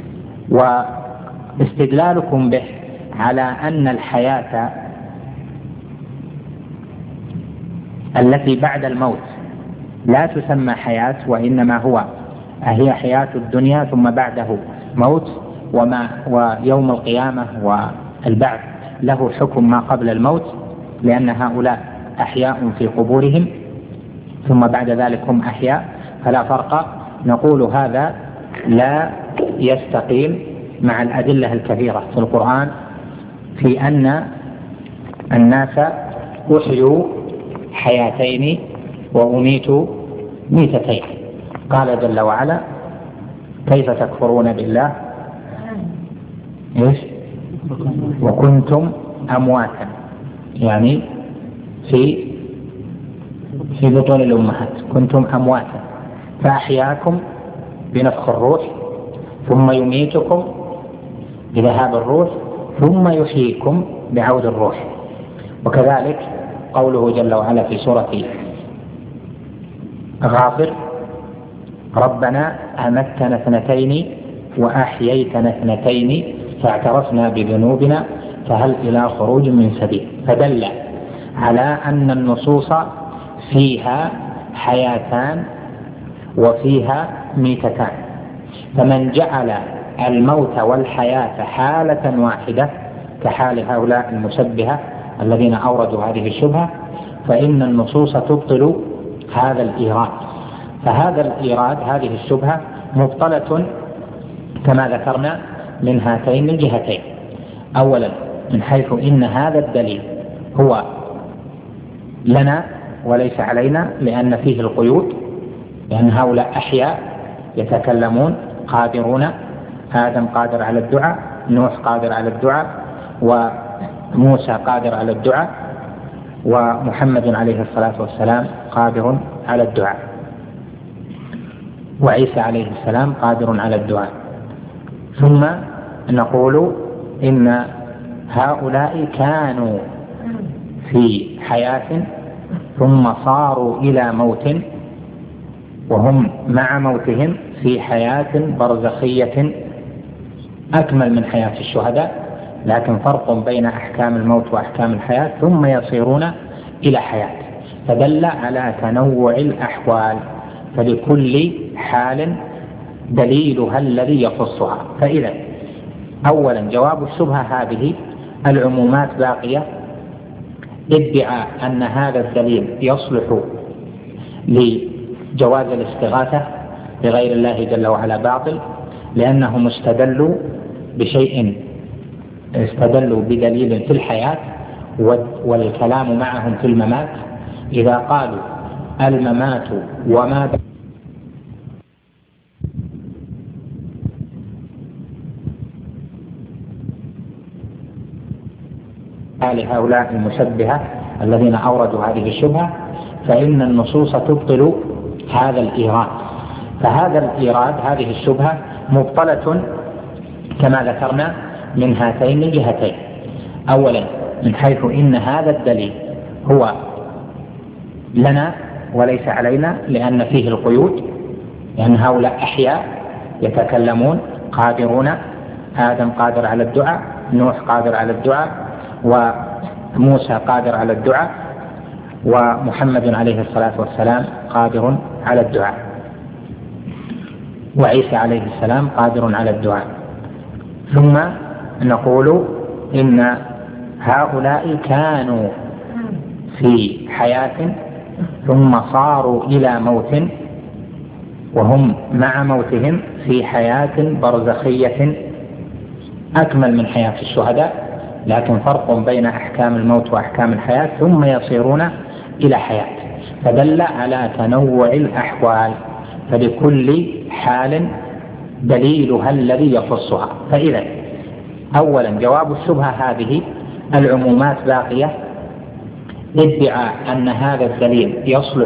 واستدلالكم به على أن الحياة التي بعد الموت لا تسمى حياة، وإنما هو هي حياة الدنيا ثم بعده موت، وما ويوم القيامة والبعث له حكم ما قبل الموت، لأن هؤلاء أحياء في قبورهم ثم بعد ذلك هم أحياء فلا فرق. نقول هذا لا يستقيم مع الأدلة الكثيرة في القرآن في أن الناس أحيوا حياتين وأميتوا ميتتين. قال جل وعلا كيف تكفرون بالله إيش وكنتم أمواتا، يعني في في بطون الأمهات كنتم أمواتا فأحياكم بنفخ الروح ثم يميتكم بذهاب الروح ثم يحييكم بعود الروح. وكذلك قوله جل وعلا في سورة غافر ربنا أمتنا اثنتين وأحييتنا اثنتين فاعترفنا بذنوبنا فهل إلى خروج من سبيل. فدل على أن النصوص فيها حياتان وفيها ميتتان. فمن جعل الموت والحياة حالة واحدة كحال هؤلاء المشبهة الذين أوردوا هذه الشبهة فإن النصوص تبطل هذا الإيراد. فهذا الإيراد هذه الشبهة مبطلة كما ذكرنا من هاتين الجهتين. أولا من حيث إن هذا الدليل هو لنا وليس علينا لأن فيه القيود، لأن هؤلاء أحياء يتكلمون قادرون آدم قادر على الدعاء، نوح قادر على الدعاء، وموسى قادر على الدعاء، ومحمد عليه الصلاة والسلام قادر على الدعاء، وعيسى عليه السلام قادر على الدعاء. ثم نقول إن هؤلاء كانوا في حياة ثم صاروا إلى موت، وهم مع موتهم في حياة برزخية أكمل من حياة الشهداء، لكن فرق بين أحكام الموت وأحكام الحياة، ثم يصيرون إلى حياة، فدل على تنوع الأحوال، فلكل حال دليلها الذي يخصها. فإذا أولا جواب الشبهة هذه العمومات باقية، ادعى أن هذا الدليل يصلح لجواز الاستغاثة بغير الله جل وعلا باطل، لأنهم استدلوا بشيء استدلوا بدليل في الحياة والكلام معهم في الممات. إذا قالوا الممات وما لهؤلاء المشبهة الذين أوردوا هذه الشبهة، فإن النصوص تبطل هذا الإيراد. فهذا الإيراد هذه الشبهة مبطلة كما ذكرنا من هاتين الجهتين. أولا من حيث إن هذا الدليل هو لنا وليس علينا، لأن فيه القيود، لأن هؤلاء أحياء يتكلمون قادرون، آدم قادر على الدعاء، نوح قادر على الدعاء، وموسى قادر على الدعاء، ومحمد عليه الصلاة والسلام قادر على الدعاء، وعيسى عليه السلام قادر على الدعاء. ثم نقول إن هؤلاء كانوا في حياة ثم صاروا إلى موت، وهم مع موتهم في حياة برزخية أكمل من حياة الشهداء، لكن فرق بين أحكام الموت وأحكام الحياة، ثم يصيرون إلى حياة، فدل على تنوع الأحوال، فلكل حال دليلها الذي يخصها. فإذا أولا جواب الشبهة هذه العمومات باقية، ادعى أن هذا الدليل يصلح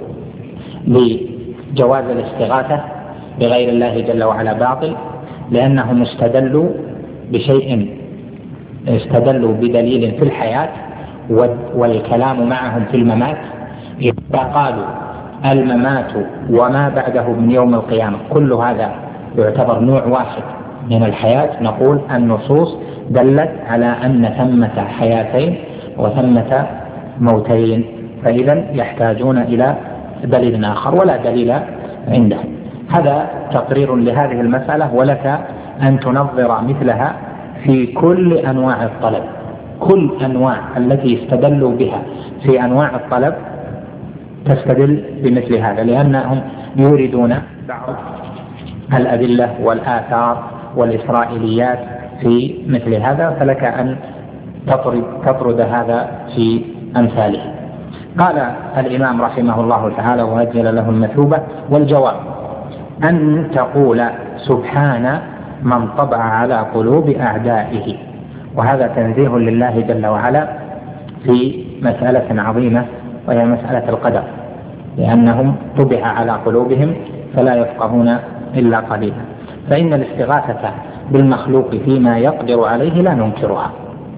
لجواز الاستغاثة بغير الله جل وعلا باطل، لأنهم استدلوا بشيء استدلوا بدليل في الحياة والكلام معهم في الممات. إذا قالوا الممات وما بعده من يوم القيامة كل هذا يعتبر نوع واحد من الحياة، نقول النصوص دلت على أن ثمة حياتين وثمة موتين، فإذا يحتاجون إلى دليل آخر ولا دليل عندهم. هذا تقرير لهذه المسألة، ولك أن تنظر مثلها في كل أنواع الطلب، كل أنواع التي استدلوا بها في أنواع الطلب تستدل بمثل هذا، لأنهم يوردون بعض الأدلة والآثار والإسرائيليات في مثل هذا، فلك أن تطرد, تطرد هذا في أمثاله. قال الإمام رحمه الله تعالى وأجل له المثوبة: والجواب أن تقول سبحان من طبع على قلوب أعدائه. وهذا تنزيه لله جل وعلا في مسألة عظيمة، وهي مسألة القدر، لأنهم طبع على قلوبهم فلا يفقهون إلا قليلا. فإن الاستغاثة بالمخلوق فيما يقدر عليه لا ننكرها،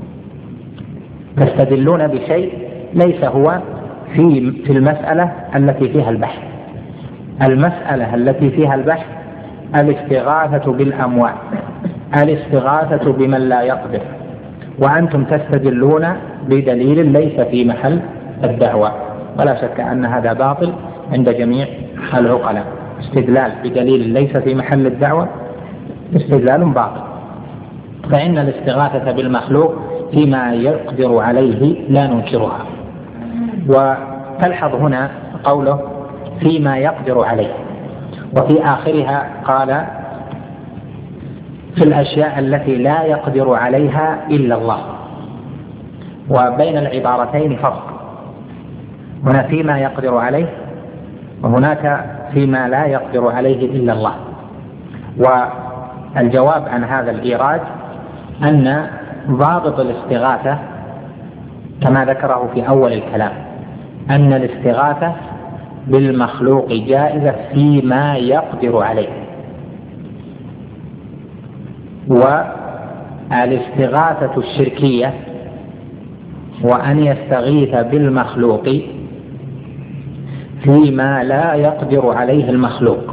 تستدلون بشيء ليس هو في في المسألة التي فيها البحث. المسألة التي فيها البحث الاستغاثة بالأموات، الاستغاثة بمن لا يقدر، وأنتم تستدلون بدليل ليس في محل الدعوة، ولا شك أن هذا باطل عند جميع العقلاء. استدلال بدليل ليس في محل الدعوة استدلال باطل. فإن الاستغاثة بالمخلوق فيما يقدر عليه لا ننكرها. وتلحظ هنا قوله فيما يقدر عليه، وفي آخرها قال في الأشياء التي لا يقدر عليها إلا الله. وبين العبارتين فرق، هنا فيما يقدر عليه وهناك فيما لا يقدر عليه إلا الله. الجواب عن هذا الإيراد أن ضابط الاستغاثة كما ذكره في أول الكلام أن الاستغاثة بالمخلوق جائزة فيما يقدر عليه، والاستغاثة الشركية وأن يستغيث بالمخلوق فيما لا يقدر عليه المخلوق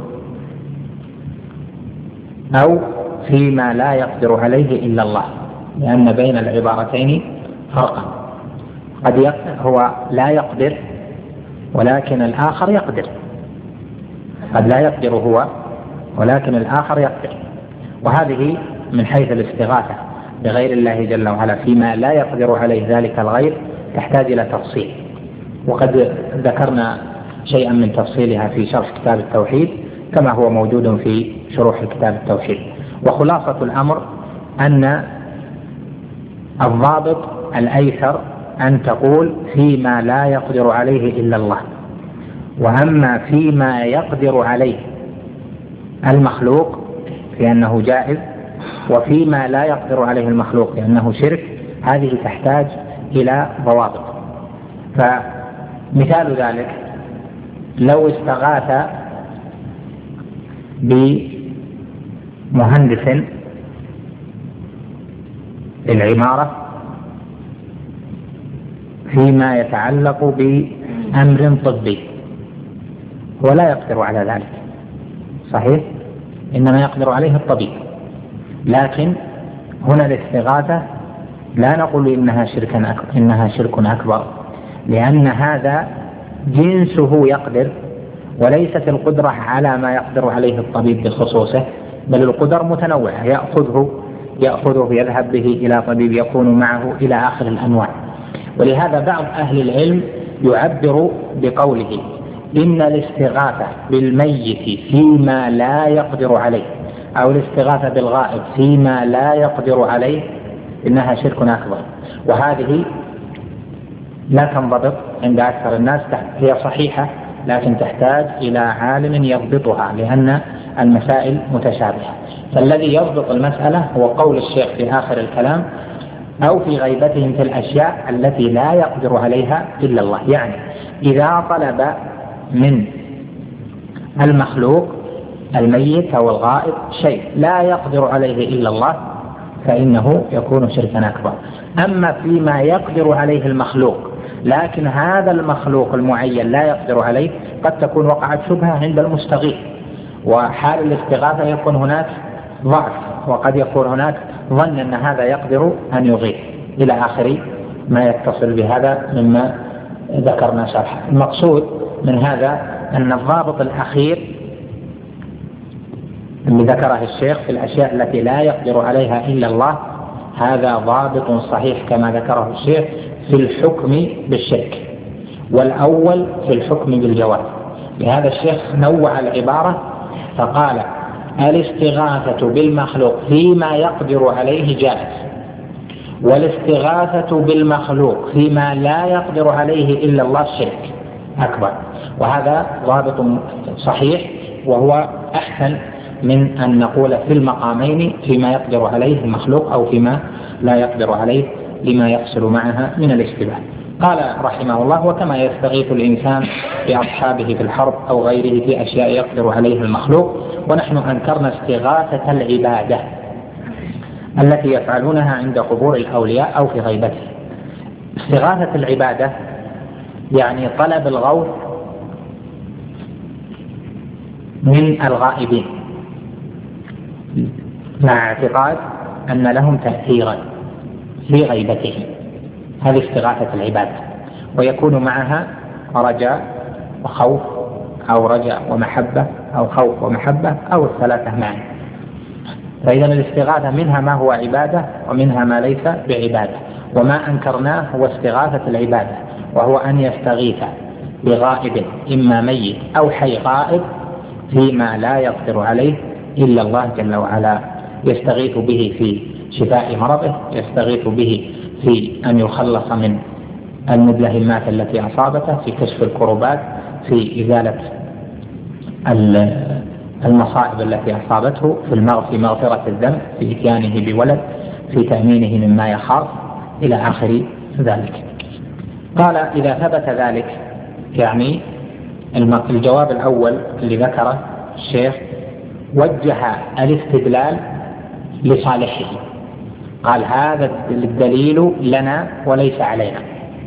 أو فيما لا يقدر عليه إلا الله، لأن بين العبارتين فرقا، قد هو لا يقدر ولكن الآخر يقدر، قد لا يقدر هو ولكن الآخر يقدر، وهذه من حيث الاستغاثة بغير الله جل وعلا فيما لا يقدر عليه ذلك الغير تحتاج إلى تفصيل، وقد ذكرنا شيئا من تفصيلها في شرح كتاب التوحيد كما هو موجود في شروح كتاب التوحيد. وخلاصة الأمر أن الضابط الأيسر أن تقول فيما لا يقدر عليه إلا الله، وأما فيما يقدر عليه المخلوق لأنه جائز، وفيما لا يقدر عليه المخلوق لأنه شرك، هذه تحتاج إلى ضوابط. فمثال ذلك لو استغاث بمهندس للعمارة فيما يتعلق بأمر طبي ولا يقدر على ذلك، صحيح، إنما يقدر عليه الطبيب، لكن هنا الاستغاثة لا نقول إنها شرك أكبر، إنها شرك أكبر، لأن هذا جنسه يقدر وليست القدرة على ما يقدر عليه الطبيب بخصوصه، بل القدر متنوعة، يأخذه يأخذه يذهب به إلى طبيب يكون معه إلى آخر الأنواع. ولهذا بعض أهل العلم يعبر بقوله إن الاستغاثة بالميت فيما لا يقدر عليه أو الاستغاثة بالغائب فيما لا يقدر عليه إنها شرك أكبر، وهذه لا تنضبط عند أكثر الناس، هي صحيحة لكن تحتاج إلى عالم يضبطها لأن المسائل متشابهة. فالذي يضبط المسألة هو قول الشيخ في آخر الكلام أو في غيبتهم في الأشياء التي لا يقدر عليها إلا الله، يعني إذا طلب من المخلوق الميت أو الغائب شيء لا يقدر عليه إلا الله فإنه يكون شركا أكبر. أما فيما يقدر عليه المخلوق لكن هذا المخلوق المعين لا يقدر عليه قد تكون وقعت شبهة عند المستغيث، وحال الاستغاثة يكون هناك ضعف، وقد يكون هناك ظن أن هذا يقدر أن يغيث إلى آخر ما يتصل بهذا مما ذكرنا شرحه. المقصود من هذا أن الضابط الأخير اللي ذكره الشيخ في الأشياء التي لا يقدر عليها إلا الله هذا ضابط صحيح كما ذكره الشيخ في الحكم بالشرك، والأول في الحكم بالجواز. لهذا الشيخ نوع العبارة فقال الاستغاثة بالمخلوق فيما يقدر عليه جائز، والاستغاثة بالمخلوق فيما لا يقدر عليه إلا الله شرك أكبر، وهذا ضابط صحيح وهو أحسن من أن نقول في المقامين فيما يقدر عليه المخلوق أو فيما لا يقدر عليه لما يحصل معها من الاشتباه. قال رحمه الله وكما يستغيث الإنسان بأصحابه في الحرب أو غيره في أشياء يقدر عليها المخلوق. ونحن أنكرنا استغاثة العبادة التي يفعلونها عند قبور الأولياء أو في غيبته. استغاثة العبادة يعني طلب الغوث من الغائبين مع اعتقاد أن لهم تأثيرا في غيبتهم، هذه استغاثة العبادة، ويكون معها رجاء وخوف أو رجاء ومحبة أو خوف ومحبة أو الثلاثة معا. فإذا الاستغاثة منها ما هو عبادة ومنها ما ليس بعبادة، وما أنكرناه هو استغاثة العبادة، وهو أن يستغيث بغائب إما ميت أو حي غائب فيما لا يقدر عليه إلا الله جل وعلا، يستغيث به في شفاء مرضه، يستغيث به في أن يخلص من المدلهمات التي أصابته، في كشف الكربات، في إزالة المصائب التي أصابته في في مغفرة الذنب، في إتيانه بولد، في تأمينه مما يخاف إلى آخر ذلك. قال إذا ثبت ذلك، يعني الجواب الأول اللي ذكره الشيخ وجه الاستدلال لصالحه، قال هذا الدليل لنا وليس علينا.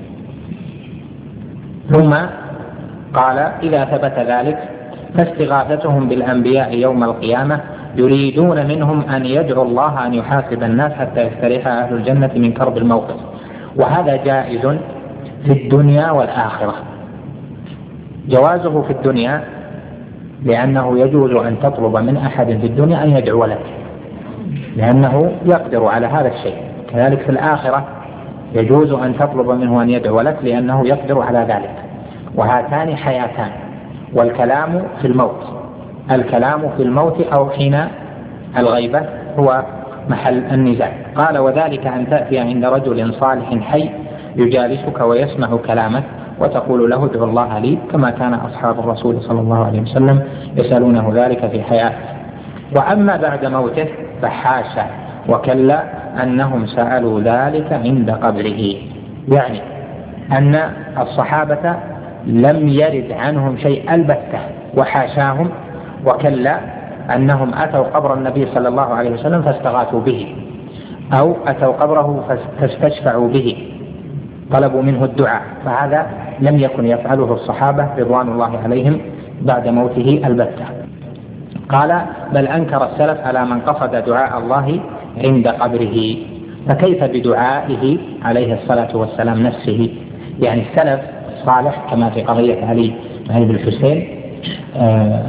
ثم قال إذا ثبت ذلك فاستغاثتهم بالأنبياء يوم القيامة يريدون منهم أن يدعوا الله أن يحاسب الناس حتى يستريح أهل الجنة من كرب الموقف، وهذا جائز في الدنيا والآخرة. جوازه في الدنيا لأنه يجوز أن تطلب من أحد في الدنيا أن يدعو لك لأنه يقدر على هذا الشيء، كذلك في الآخرة يجوز أن تطلب منه أن يدعو لك لأنه يقدر على ذلك، وهاتان حياتان، والكلام في الموت، الكلام في الموت أو حين الغيبة هو محل النزاع. قال وذلك أن تأتي عند رجل صالح حي يجالسك ويسمع كلامك وتقول له ادعو الله لي، كما كان أصحاب الرسول صلى الله عليه وسلم يسألونه ذلك في حياته. وأما بعد موته فحاشا وكلا أنهم سألوا ذلك عند قبره، يعني أن الصحابة لم يرد عنهم شيء البتة، وحاشاهم وكلا أنهم أتوا قبر النبي صلى الله عليه وسلم فاستغاثوا به، أو أتوا قبره فاستشفعوا به، طلبوا منه الدعاء، فهذا لم يكن يفعله الصحابة رضوان الله عليهم بعد موته البتة. قال بل أنكر السلف على من قصد دعاء الله عند قبره، فكيف بدعائه عليه الصلاة والسلام نفسه؟ يعني السلف الصالح كما في قضية علي بن الحسين آه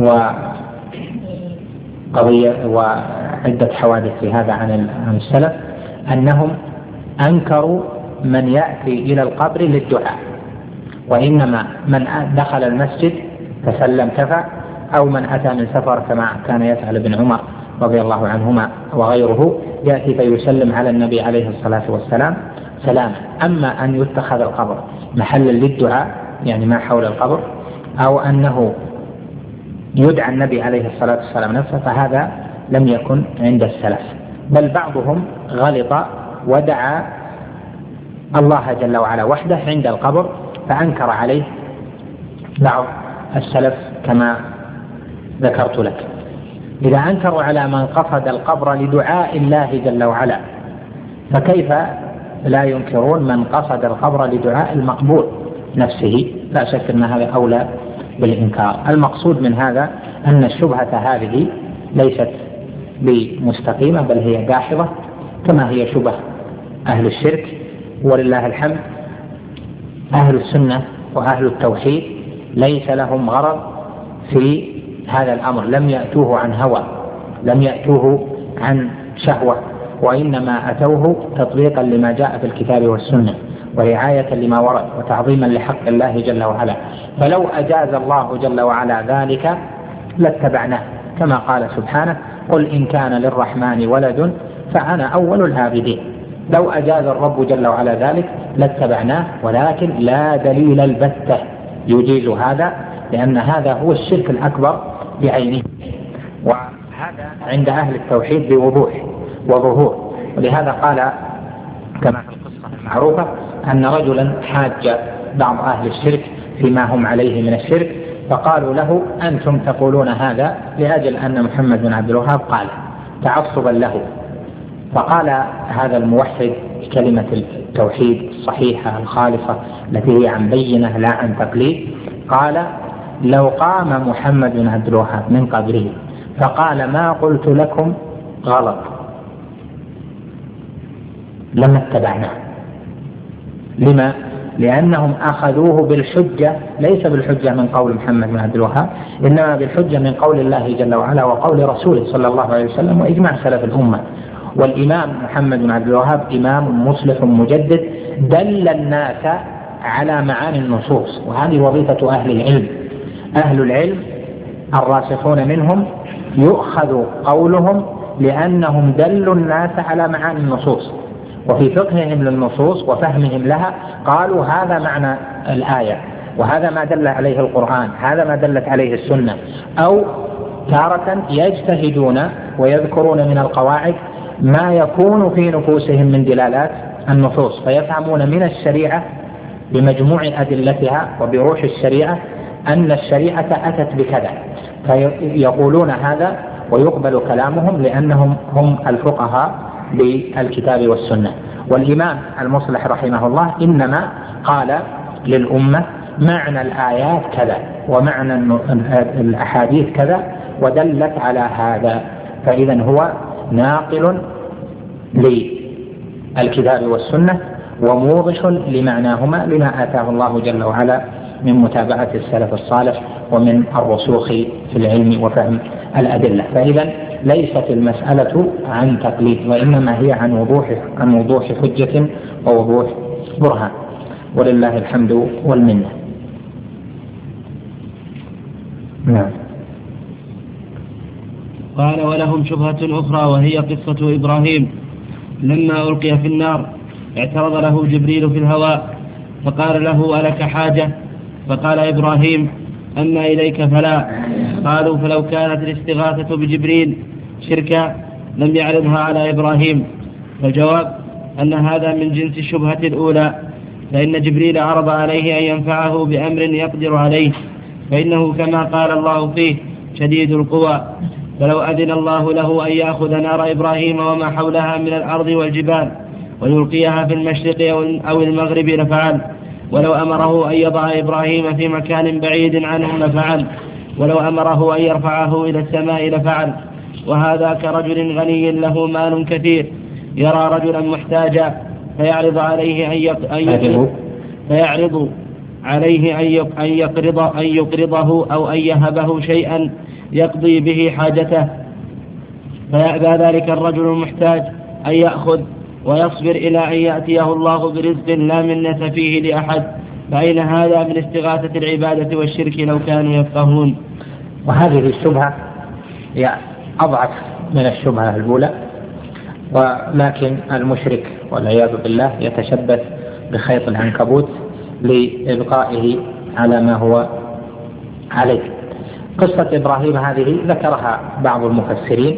وقضية وعدة حوادث في هذا عن السلف، أنهم أنكروا من يأتي إلى القبر للدعاء، وإنما من دخل المسجد فسلم كفى، أو من أتى من سفر كما كان يفعل ابن عمر رضي الله عنهما وغيره، يأتي فيسلم على النبي عليه الصلاة والسلام سلاما. أما أن يتخذ القبر محلا للدعاء، يعني ما حول القبر، أو أنه يدعى النبي عليه الصلاة والسلام نفسه، فهذا لم يكن عند السلف، بل بعضهم غلط ودعا الله جل وعلا وحده عند القبر فأنكر عليه بعض السلف كما ذكرت لك. إذا أنكروا على من قصد القبر لدعاء الله جل وعلا، فكيف لا ينكرون من قصد القبر لدعاء المقبول نفسه؟ لا شك أن هذا أولى بالإنكار. المقصود من هذا أن الشبهة هذه ليست بمستقيمة، بل هي داحضة كما هي شبه أهل الشرك. ولله الحمد أهل السنة وأهل التوحيد ليس لهم غرض في هذا الأمر، لم يأتوه عن هوى، لم يأتوه عن شهوة، وإنما أتوه تطبيقا لما جاء في الكتاب والسنة، ورعاية لما ورد، وتعظيما لحق الله جل وعلا. فلو أجاز الله جل وعلا ذلك لاتبعناه، كما قال سبحانه قل إن كان للرحمن ولد فأنا أول العابدين. لو أجاز الرب جل وعلا ذلك لاتبعناه، ولكن لا دليل البتة يجيز هذا، لأن هذا هو الشرك الأكبر بعينه، وهذا عند أهل التوحيد بوضوح وظهور. ولهذا قال كما في القصة المعروفة أن رجلا حاج بعض أهل الشرك فيما هم عليه من الشرك، فقالوا له أنتم تقولون هذا لأجل أن محمد بن عبد الوهاب قال تعصبا له. فقال هذا الموحد كلمة التوحيد الصحيحة الخالصة التي هي عن بينة لا عن تقليد، قال لو قام محمد بن عبد الوهاب من قبره فقال ما قلت لكم غلط لما اتبعناه. لما؟ لأنهم أخذوه بالحجة، ليس بالحجة من قول محمد بن عبد الوهاب، إنما بالحجة من قول الله جل وعلا وقول رسوله صلى الله عليه وسلم وإجماع سلف الأمة. والإمام محمد بن عبد الوهاب إمام مصلح مجدد دل الناس على معاني النصوص، وهذه وظيفة أهل العلم. أهل العلم الراسخون منهم يؤخذ قولهم لأنهم دلوا الناس على معاني النصوص، وفي فقههم للنصوص وفهمهم لها قالوا هذا معنى الآية، وهذا ما دل عليه القرآن، هذا ما دلت عليه السنة، أو تارة يجتهدون ويذكرون من القواعد ما يكون في نفوسهم من دلالات النصوص، فيفهمون من الشريعة بمجموع أدلتها وبروح الشريعة أن الشريعة أتت بكذا، فيقولون هذا ويقبل كلامهم لأنهم هم الفقهاء بالكتاب والسنة. والإمام المصلح رحمه الله إنما قال للأمة معنى الآيات كذا ومعنى الأحاديث كذا ودلت على هذا، فإذا هو ناقل للكتاب والسنة وموضح لمعناهما لما آتاه الله جل وعلا من متابعة السلف الصالح ومن الرسوخ في العلم وفهم الأدلة. فإذا ليست المسألة عن تقليد، وإنما هي عن وضوح عن وضوح حجة ووضوح برهان، ولله الحمد والمنة. نعم. قال: ولهم شبهة أخرى وهي قصة إبراهيم لما ألقي في النار اعترض له جبريل في الهواء فقال له: ألك حاجة؟ فقال إبراهيم: أما إليك فلا. قالوا: فلو كانت الاستغاثة بجبريل شركا لم يعرضها على إبراهيم. فالجواب أن هذا من جنس الشبهة الأولى، فإن جبريل عرض عليه أن ينفعه بأمر يقدر عليه، فإنه كما قال الله فيه شديد القوى، فلو أذن الله له أن يأخذ نار إبراهيم وما حولها من الأرض والجبال ويلقيها في المشرق أو المغرب لفعل، ولو أمره أن يضع إبراهيم في مكان بعيد عنه لفعل، ولو أمره أن يرفعه إلى السماء لفعل. وهذا كرجل غني له مال كثير يرى رجلا محتاجا فيعرض عليه أن يقرض فيعرض عليه أن يقرض أن يقرضه أو أن يهبه شيئا يقضي به حاجته، فيأبى ذلك الرجل المحتاج أن يأخذ ويصبر إلى أن يأتيه الله برزق لا منة فيه لأحد. فأين هذا من استغاثة العبادة والشرك لو كانوا يفقهون؟ وهذه الشبهة هي أضعف من الشبهة الأولى، ولكن المشرك والعياذ بالله يتشبث بخيط العنكبوت لإبقائه على ما هو عليه. قصة إبراهيم هذه ذكرها بعض المفسرين،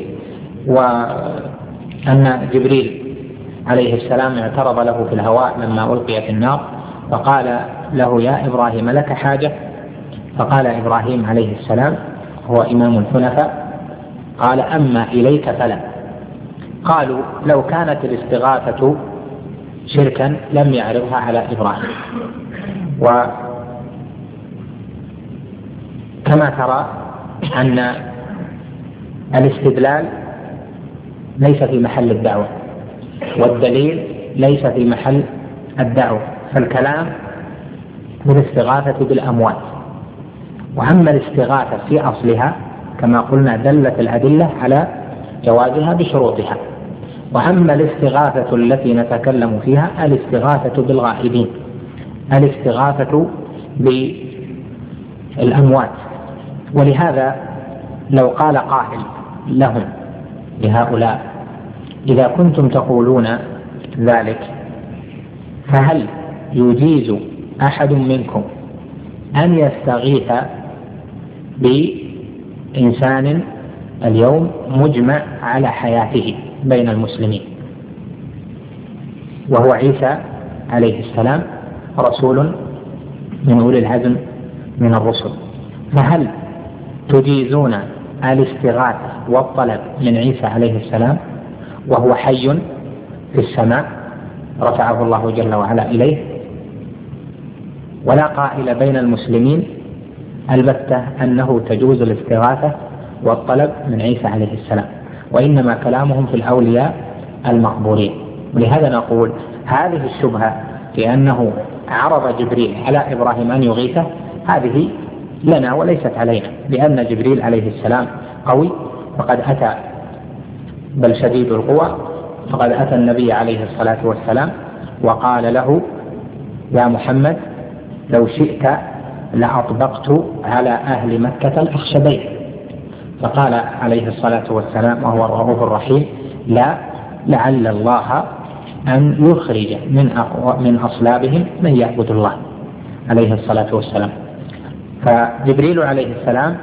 وأن جبريل عليه السلام اعترض له في الهواء لما ألقي في النار فقال له: يا إبراهيم لك حاجة؟ فقال إبراهيم عليه السلام هو إمام الحنفاء قال: أما إليك فلا. قالوا: لو كانت الاستغاثة شركا لم يعرضها على إبراهيم. وكما ترى أن الاستدلال ليس في محل الدعوة، والدليل ليس في محل الدعوة، فالكلام بالاستغاثة بالأموات. وأما الاستغاثة في أصلها كما قلنا دلت الأدلة على جوازها بشروطها. وأما الاستغاثة التي نتكلم فيها الاستغاثة بالغائبين، الاستغاثة بالأموات. ولهذا لو قال قائل لهم لهؤلاء: إذا كنتم تقولون ذلك فهل يجيز أحد منكم أن يستغيث بإنسان اليوم مجمع على حياته بين المسلمين وهو عيسى عليه السلام رسول من أولي العزم من الرسل، فهل تجيزون الاستغاثة والطلب من عيسى عليه السلام وهو حي في السماء رفعه الله جل وعلا إليه؟ ولا قائل بين المسلمين البتة أنه تجوز الاستغاثة والطلب من عيسى عليه السلام، وإنما كلامهم في الأولياء المقبورين. ولهذا نقول هذه الشبهة في أنه عرض جبريل على إبراهيم أن يغيثه هذه لنا وليست علينا، لأن جبريل عليه السلام قوي فقد أتى بل شديد القوى، فقد أتى النبي عليه الصلاة والسلام وقال له: يا محمد لو شئت لأطبقت على أهل مكة الأخشبين. فقال عليه الصلاة والسلام وهو الرؤوف الرحيم: لا، لعل الله أن يخرج من من أصلابهم من يعبد الله عليه الصلاة والسلام. فجبريل عليه السلام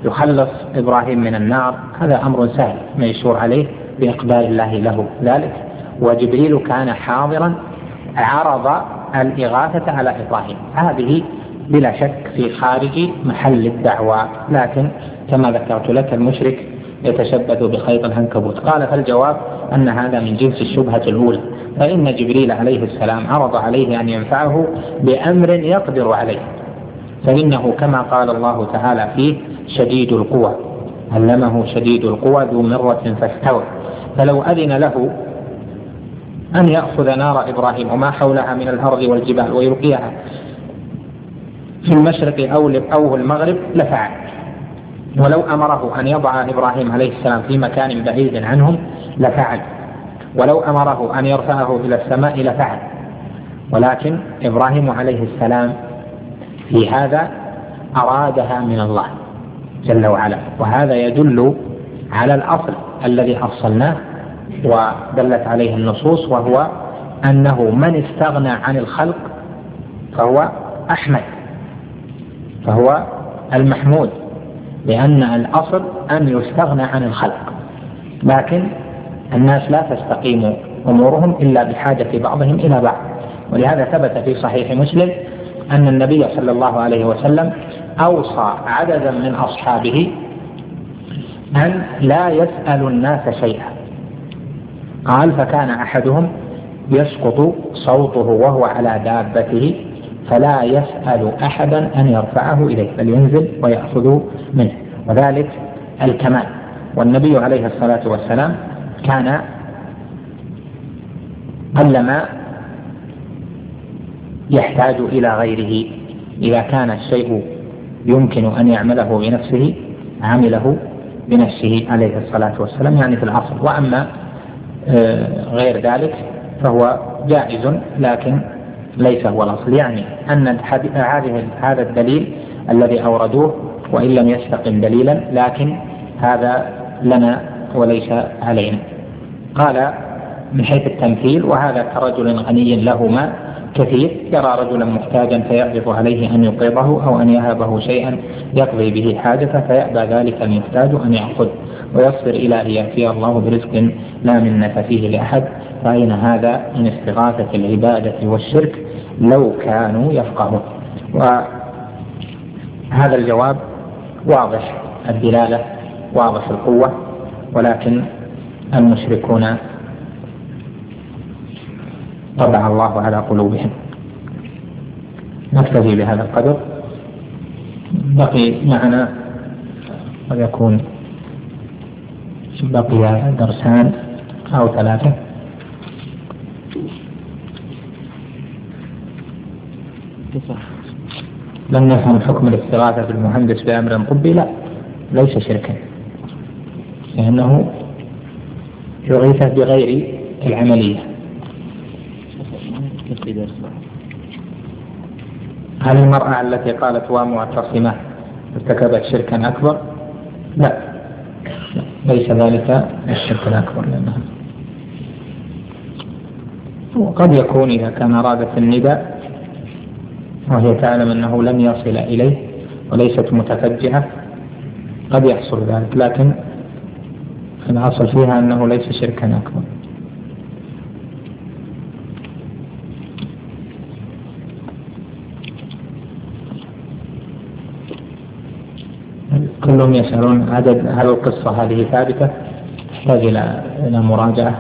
يخلص إبراهيم من النار، هذا أمر سهل ميسور عليه بإقبال الله له ذلك. وجبريل كان حاضرا عرض الإغاثة على إبراهيم، هذه بلا شك في خارج محل الدعوة، لكن كما ذكرت لك المشرك يتشبث بخيط العنكبوت. قال فالجواب أن هذا من جنس الشبهة الأولى، فإن جبريل عليه السلام عرض عليه أن ينفعه بأمر يقدر عليه، فإنه كما قال الله تعالى فيه شديد القوى، علمه شديد القوى ذو مرة فاستوى. فلو أذن له أن يأخذ نار إبراهيم وما حولها من الأرض والجبال ويلقيها في المشرق أو المغرب لفعل، ولو أمره أن يضع إبراهيم عليه السلام في مكان بعيد عنهم لفعل، ولو أمره أن يرفعه إلى السماء لفعل. ولكن إبراهيم عليه السلام في هذا أرادها من الله جل وعلا، وهذا يدل على الأصل الذي أصلناه ودلت عليه النصوص، وهو أنه من استغنى عن الخلق فهو أحمد، فهو المحمود، لأن الأصل أن يستغنى عن الخلق، لكن الناس لا تستقيم أمورهم إلا بحاجة بعضهم إلى بعض. ولهذا ثبت في صحيح مسلم أن النبي صلى الله عليه وسلم أوصى عددا من أصحابه أن لا يسأل الناس شيئا. قال فكان أحدهم يسقط صوته وهو على دابته فلا يسأل أحدا أن يرفعه إليه بل ينزل ويأخذ منه، وذلك الكمال. والنبي عليه الصلاة والسلام كان قلما يحتاج إلى غيره، إذا كان الشيء يمكن أن يعمله بنفسه عمله بنفسه عليه الصلاة والسلام، يعني في الأصل. وأما غير ذلك فهو جائز لكن ليس هو الأصل، يعني أن هذه هذا الدليل الذي أوردوه وإن لم يستقم دليلا لكن هذا لنا وليس علينا. قال من حيث التمثيل وهذا كرجل غني له ماء كثير يرى رجلا محتاجا فيعرض عليه أن يقرضه أو أن يهبه شيئا يقضي به حاجته فيأبى ذلك المحتاج أن يأخذ ويصبر إلى أن يأتي الله برزق لا منة فيه لأحد، فإن هذا من استغاثة العبادة والشرك لو كانوا يفقهون. وهذا الجواب واضح الدلالة واضح القوة، ولكن المشركون طبع الله على قلوبهم. نكتفي بهذا القدر، بقي معنا ويكون بقي درسان أو ثلاثة. لم نفهم حكم الاستغاثة بالمهندس بأمر طبي، لا ليس شركا، لأنه يغيث بغير العملية. هل المرأة التي قالت ومعتصمة ارتكبت شركا أكبر؟ لا ليس ذلك الشرك الأكبر، لأنها وقد يكون إذا كان أرادت النداء وهي تعلم أنه لم يصل إليه وليست متفجعة قد يحصل ذلك، لكن الأصل فيها أنه ليس شركا أكبر. كلهم يسألون عدد هل القصة هذه ثابتة؟ تحتاج إلى إلى مراجعة.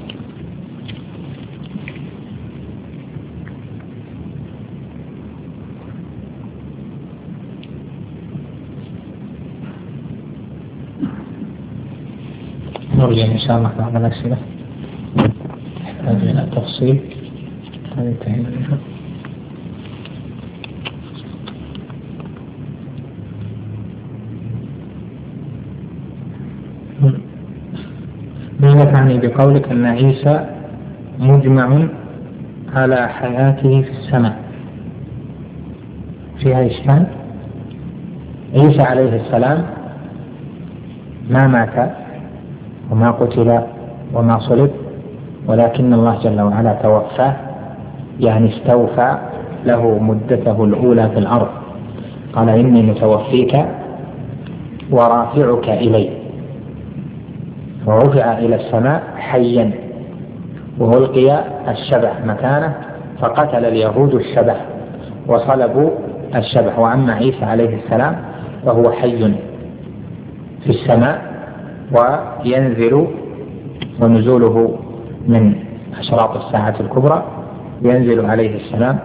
نرجع إن شاء الله بعض الأسئلة تحتاج إلى تفصيل. هذه تهيئ ماذا تعني بقولك أن عيسى مجمع على حياته في السماء؟ فيها إشكال. عيسى عليه السلام ما مات وما قتل وما صلب، ولكن الله جل وعلا توفاه، يعني استوفى له مدته الأولى في الأرض. قال إني متوفيك ورافعك إلي، ورفع إلى السماء حيا، وألقي الشبح مكانه فقتل اليهود الشبح وصلبوا الشبح. وأما عيسى عليه السلام فهو حي في السماء وينزل، ونزوله من أشراط الساعة الكبرى، ينزل عليه السلام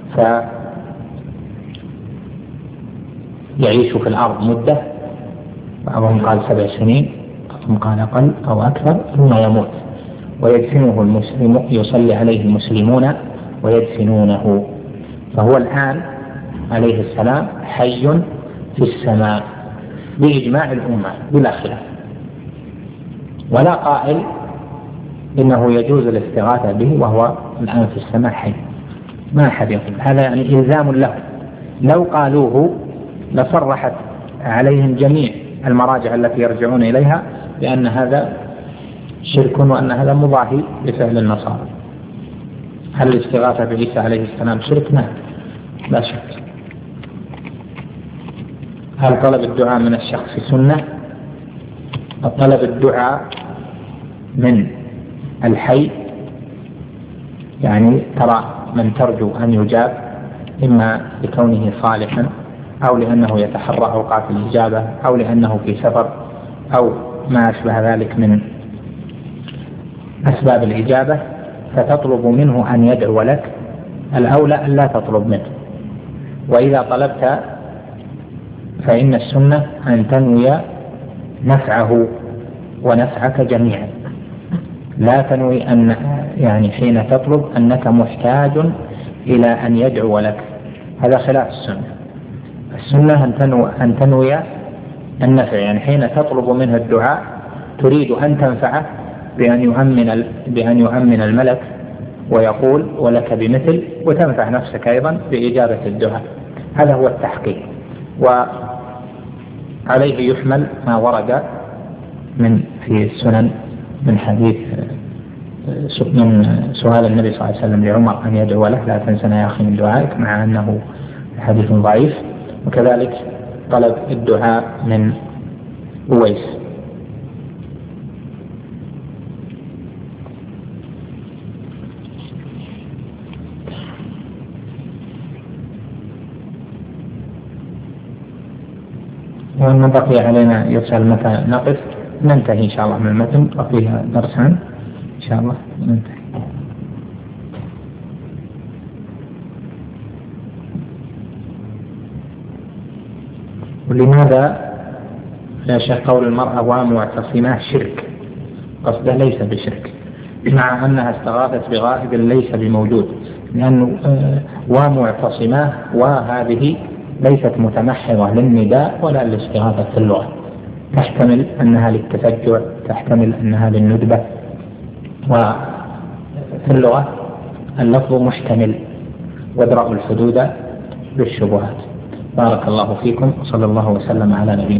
فيعيش في الأرض مدة، بعضهم قال سبع سنين، بعضهم قال أقل أو أكثر، ثم يموت ويدفنه المسلم، يصلي عليه المسلمون ويدفنونه. فهو الآن عليه السلام حي في السماء بإجماع الأمة بلا خلاف، ولا قائل إنه يجوز الاستغاثة به وهو الآن في السماء حي، ما أحد يقول هذا، يعني إلزام له. لو قالوه لصرحت عليهم جميع المراجع التي يرجعون إليها بأن هذا شرك وأن هذا مضاهي لفعل النصارى. هل الاستغاثة بعيسى عليه السلام شرك؟ نعم لا شك. هل طلب الدعاء من الشخص سنة؟ طلب الدعاء من الحي يعني ترى من ترجو أن يجاب، إما لكونه صالحا أو لأنه يتحرى أوقات الإجابة أو لأنه في سفر أو ما أشبه ذلك من أسباب الإجابة، فتطلب منه أن يدعو لك، الأولى أن لا تطلب منه. وإذا طلبت فإن السنة أن تنوي نفعه ونفعك جميعا، لا تنوي أن يعني حين تطلب أنك محتاج إلى أن يدعو لك، هذا خلاف السنة. السنة أن تنوي, أن تنوي النفع، يعني حين تطلب منه الدعاء تريد أن تنفعه بأن يؤمن, بأن يؤمن الملك ويقول ولك بمثل، وتنفع نفسك أيضا بإجابة الدعاء. هذا هو التحقيق، وعليه يحمل ما ورد من في السنن من حديث من سؤال النبي صلى الله عليه وسلم لعمر أن يدعو له لا تنسنا يا أخي من دعائك، مع أنه حديث ضعيف. وكذلك طلب الدعاء من أويس. وأن بقي علينا يسأل متى نقف، ننتهي إن شاء الله من المتن، بقيها درسان إن شاء الله ننتهي. ولماذا لا شك قول المرأة ومعتصماه شرك؟ قصده ليس بشرك، مع أنها استغاثت بغائب ليس بموجود، لأنه ومعتصماه وهذه ليست متمحضة للنداء ولا للاستغاثة في اللغة، تحتمل أنها للتفجع، تحتمل أنها للندبة، وفي اللغة اللفظ محتمل، وادرأوا الحدود بالشبهات. بارك الله فيكم، وصلى الله وسلم على نبينا.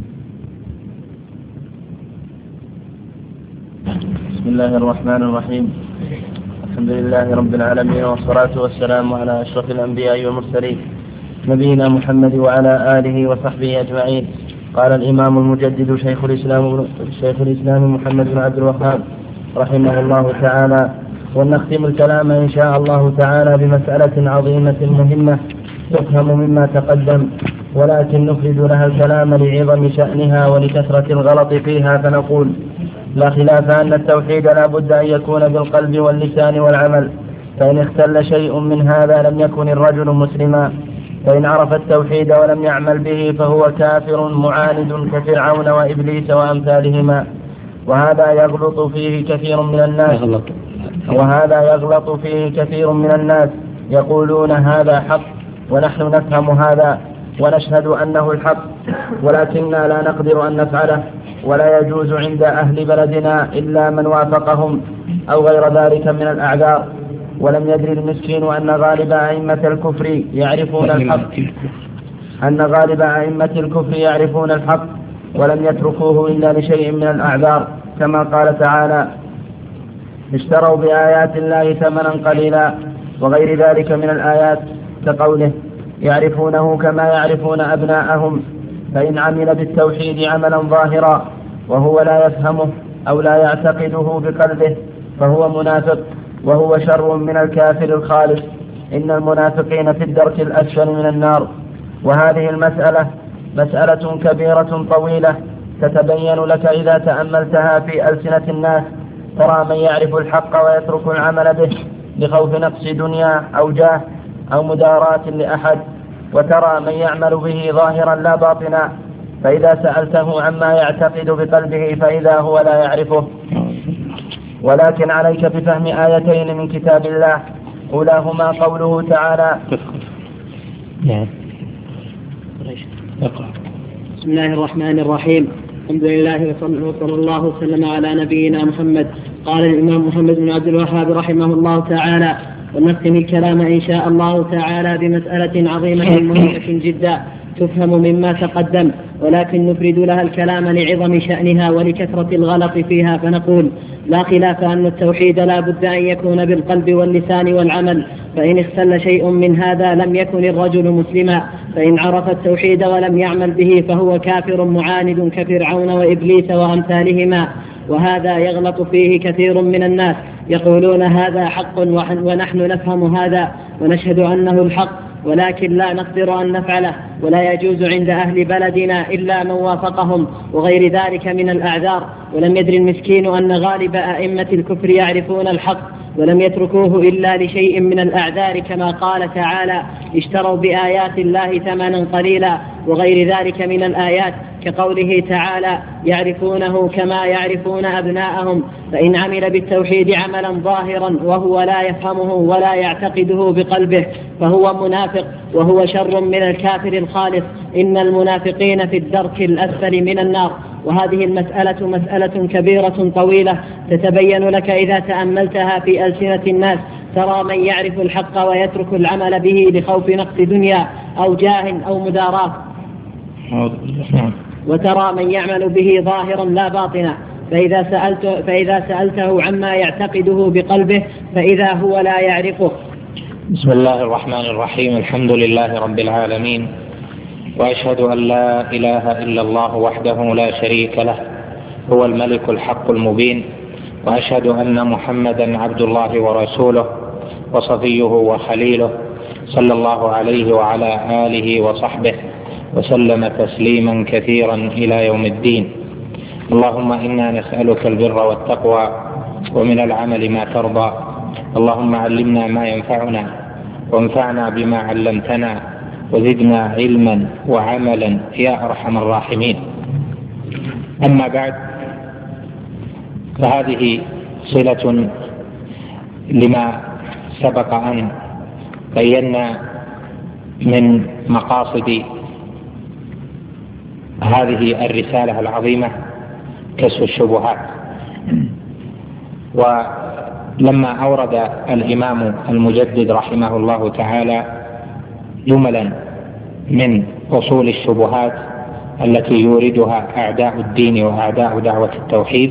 بسم الله الرحمن الرحيم. الحمد لله رب العالمين، والصلاة والسلام على أشرف الأنبياء والمرسلين نبينا محمد وعلى آله وصحبه أجمعين. قال الإمام المجدد شيخ الإسلام شيخ الإسلام محمد بن عبد الوهاب رحمه الله تعالى. ونختم الكلام إن شاء الله تعالى بمسألة عظيمة مهمة تفهم مما تقدم، ولكن نفرد لها الكلام لعظم شأنها ولكثرة الغلط فيها، فنقول: لا خلاف أن التوحيد لا بد أن يكون بالقلب واللسان والعمل، فإن اختل شيء من هذا لم يكن الرجل مسلما، فإن عرف التوحيد ولم يعمل به فهو كافر معاند كفرعون وإبليس وأمثالهما. وهذا يغلط فيه كثير من الناس وهذا يغلط فيه كثير من الناس يقولون هذا حق ونحن نفهم هذا ونشهد أنه الحق، ولكننا لا نقدر أن نفعله، ولا يجوز عند أهل بلدنا إلا من وافقهم أو غير ذلك من الأعذار. ولم يدري المسكين أن غالب أئمة الكفر يعرفون الحق أن غالب أئمة الكفر يعرفون الحق ولم يتركوه إلا لشيء من الأعذار، كما قال تعالى: اشتروا بآيات الله ثمنا قليلا، وغير ذلك من الآيات، كقوله: يعرفونه كما يعرفون أبناءهم فإن عمل بالتوحيد عملا ظاهرا وهو لا يفهمه أو لا يعتقده بقلبه فهو منافق، وهو شر من الكافر الخالص. إن المنافقين في الدرك الأسفل من النار. وهذه المسألة مسألة كبيرة طويلة تتبين لك إذا تأملتها في ألسنة الناس. ترى من يعرف الحق ويترك العمل به لخوف نقص دنيا أو جاه أو مداراة لأحد، وترى من يعمل به ظاهرا لا باطنا، فإذا سألته عما يعتقد بقلبه فإذا هو لا يعرفه. ولكن عليك بفهم آيتين من كتاب الله، أولاهما قوله تعالى: بسم الله الرحمن الرحيم. الحمد لله وصلى الله وسلم على نبينا محمد. قال الإمام محمد بن عبد الوهاب رحمه الله تعالى: ونختم الكلام إن شاء الله تعالى بمسألة عظيمة مهمة جدا تفهم مما تقدم، ولكن نفرد لها الكلام لعظم شأنها ولكثرة الغلط فيها، فنقول: لا خلاف أن التوحيد لا بد أن يكون بالقلب واللسان والعمل، فإن اختل شيء من هذا لم يكن الرجل مسلما، فإن عرف التوحيد ولم يعمل به فهو كافر معاند كفرعون وإبليس وأمثالهما. وهذا يغلط فيه كثير من الناس، يقولون هذا حق ونحن نفهم هذا ونشهد أنه الحق، ولكن لا نقدر أن نفعله، ولا يجوز عند أهل بلدنا إلا من وافقهم، وغير ذلك من الأعذار. ولم يدر المسكين أن غالب أئمة الكفر يعرفون الحق ولم يتركوه إلا لشيء من الأعذار، كما قال تعالى: اشتروا بآيات الله ثمنا قليلا، وغير ذلك من الآيات، كقوله تعالى: يعرفونه كما يعرفون أبناءهم. فإن عمل بالتوحيد عملا ظاهرا وهو لا يفهمه ولا يعتقده بقلبه فهو منافق، وهو شر من الكافر الخالص. إن المنافقين في الدرك الأسفل من النار. وهذه المسألة مسألة كبيرة طويلة تتبين لك إذا تأملتها في ألسنة الناس. ترى من يعرف الحق ويترك العمل به لخوف نقص دنيا أو جاه أو مداراة، وترى من يعمل به ظاهرا لا باطنا، فإذا, سألت فإذا سألته عما يعتقده بقلبه فإذا هو لا يعرفه. بسم الله الرحمن الرحيم. الحمد لله رب العالمين، وأشهد أن لا إله إلا الله وحده لا شريك له، هو الملك الحق المبين، وأشهد أن محمدا عبد الله ورسوله وصفيه وخليله، صلى الله عليه وعلى آله وصحبه وسلم تسليما كثيرا إلى يوم الدين. اللهم إنا نسألك البر والتقوى ومن العمل ما ترضى. اللهم علمنا ما ينفعنا وانفعنا بما علمتنا وزدنا علما وعملا يا أرحم الراحمين. أما بعد، فهذه صلة لما سبق أن بينا من مقاصد هذه الرسالة العظيمة كشف الشبهات. ولما أورد الإمام المجدد رحمه الله تعالى جملا من أصول الشبهات التي يوردها أعداء الدين وأعداء دعوة التوحيد،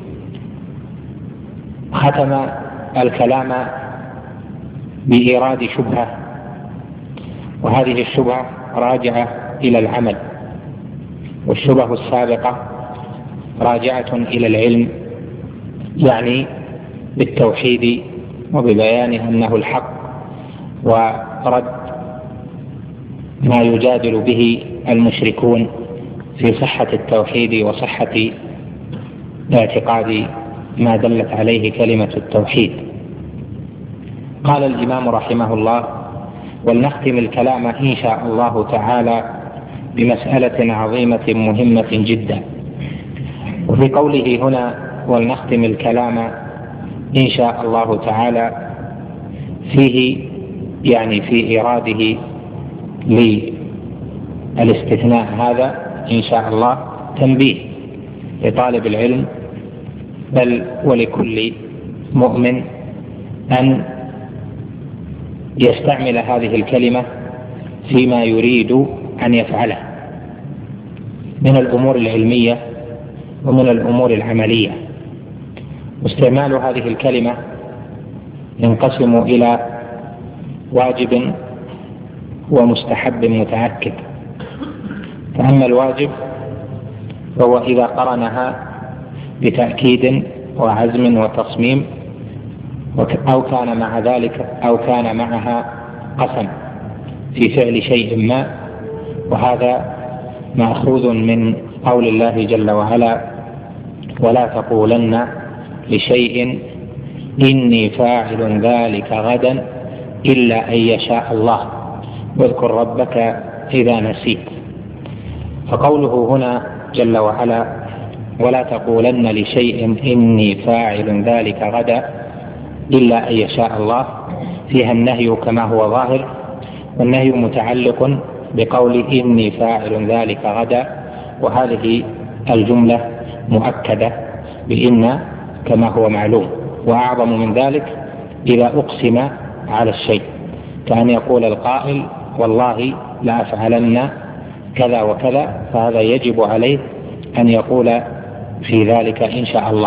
ختم الكلام بإيراد شبهة، وهذه الشبهة راجعة إلى العمل، والشبهة السابقة راجعة إلى العلم، يعني بالتوحيد وببيان أنه الحق، ورد ما يجادل به المشركون في صحة التوحيد وصحة اعتقاد ما دلت عليه كلمة التوحيد. قال الإمام رحمه الله: ولنختم الكلام إن شاء الله تعالى بمسألة عظيمة مهمة جدا. وفي قوله هنا ولنختم الكلام إن شاء الله تعالى فيه يعني في إيراده للاستثناء هذا إن شاء الله تنبيه لطالب العلم بل ولكل مؤمن أن يستعمل هذه الكلمة فيما يريد أن يفعله من الأمور العلمية ومن الأمور العملية. واستعمال هذه الكلمة ينقسم إلى واجب ومستحب متأكد. فأما الواجب فهو إذا قرنها بتأكيد وعزم وتصميم أو كان مع ذلك أو كان معها قسم في فعل شيء ما، وهذا مأخوذ من قول الله جل وعلا: ولا تقولن لشيء إني فاعل ذلك غدا إلا أن يشاء الله واذكر ربك إذا نسيت. فقوله هنا جل وعلا: ولا تقولن لشيء إني فاعل ذلك غدا إلا أن يشاء الله، فيها النهي كما هو ظاهر، والنهي متعلق بقول إني فاعل ذلك غدا، وهذه الجملة مؤكدة بإن كما هو معلوم. وأعظم من ذلك إذا أقسم على الشيء، كأن يقول القائل: والله لأفعلن كذا وكذا، فهذا يجب عليه أن يقول في ذلك إن شاء الله.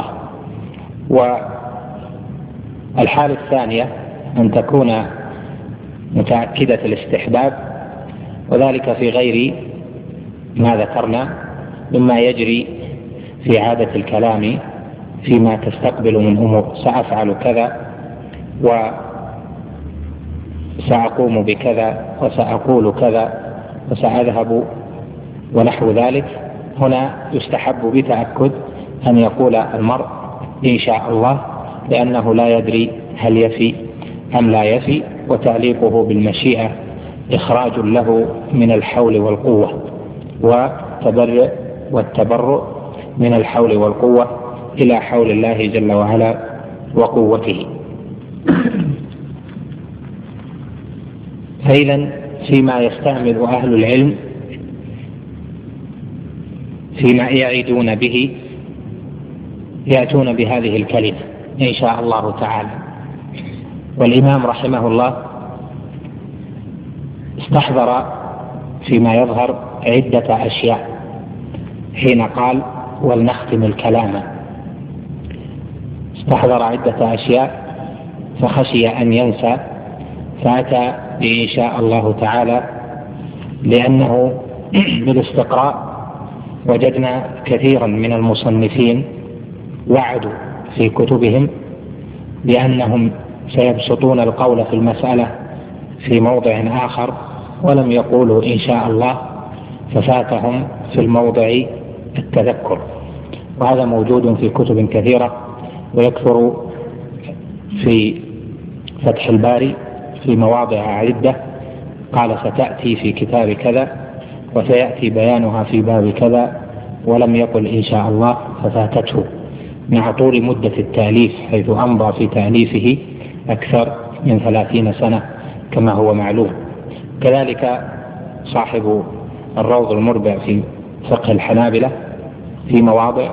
والحالة الثانية أن تكون متأكدة الاستحباب، وذلك في غير ما ذكرنا مما يجري في عادة الكلام فيما تستقبل من أمور: سأفعل كذا وسأقوم بكذا وسأقول كذا وسأذهب ونحو ذلك. هنا يستحب بتأكد أن يقول المرء إن شاء الله، لأنه لا يدري هل يفي أم لا يفي، وتعليقه بالمشيئة إخراج له من الحول والقوة، وتبرئ والتبرؤ من الحول والقوة إلى حول الله جل وعلا وقوته. فإذا فيما يستعمل أهل العلم فيما يعيدون به يأتون بهذه الكلمة إن شاء الله تعالى. والإمام رحمه الله استحضر فيما يظهر عدة أشياء حين قال: ولنختم الكلام. استحضر عدة أشياء فخشي أن ينسى، فأتى بإن شاء الله تعالى، لأنه بالاستقراء وجدنا كثيرا من المصنفين وعدوا في كتبهم بأنهم سيبسطون القول في المسألة في موضع آخر، ولم يقولوا إن شاء الله، ففاتهم في الموضع التذكر. وهذا موجود في كتب كثيرة، ويكثر في فتح الباري في مواضع عدة قال: ستأتي في كتاب كذا وسيأتي بيانها في باب كذا، ولم يقل إن شاء الله ففاتته، مع طول مدة التأليف، حيث أمضى في تأليفه أكثر من ثلاثين سنة كما هو معلوم. كذلك صاحب الروض المربع في فقه الحنابلة في مواضع،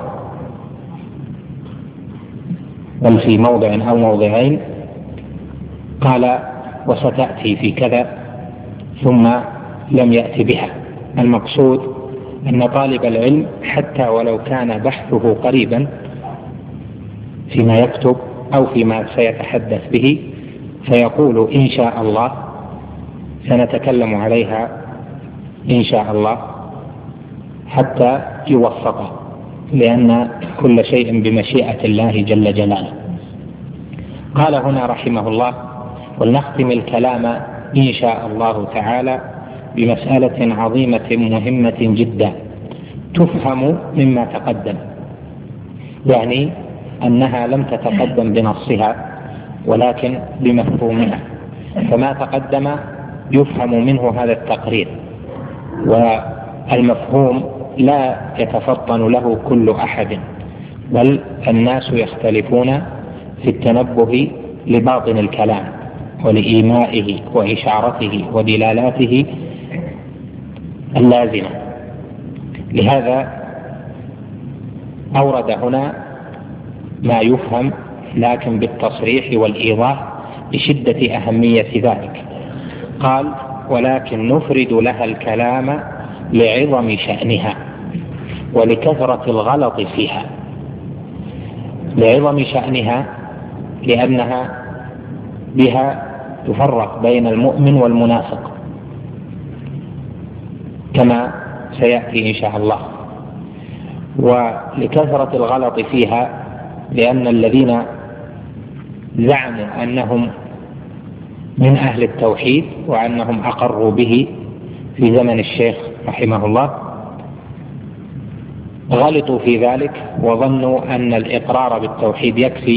بل في موضع أو موضعين قال: وستأتي في كذا، ثم لم يأتي بها. المقصود أن طالب العلم حتى ولو كان بحثه قريبا فيما يكتب أو فيما سيتحدث به، فيقول إن شاء الله، سنتكلم عليها إن شاء الله حتى يوفق، لأن كل شيء بمشيئة الله جل جلاله. قال هنا رحمه الله: ولنختم الكلام إن شاء الله تعالى بمسألة عظيمة مهمة جدا تفهم مما تقدم، يعني أنها لم تتقدم بنصها ولكن بمفهومها، فما تقدم يفهم منه هذا التقرير، والمفهوم لا يتفطن له كل أحد، بل الناس يختلفون في التنبه لباطن الكلام ولإيمائه وإشارته ودلالاته اللازمة. لهذا أورد هنا ما يفهم لكن بالتصريح والإيضاح لشدة أهمية ذلك. قال: ولكن نفرد لها الكلام لعظم شأنها ولكثرة الغلط فيها. لعظم شأنها لأنها بها تفرق بين المؤمن والمنافق، كما سيأتي إن شاء الله. ولكثرة الغلط فيها، لأن الذين زعموا أنهم من أهل التوحيد وأنهم أقروا به في زمن الشيخ رحمه الله غلطوا في ذلك، وظنوا أن الإقرار بالتوحيد يكفي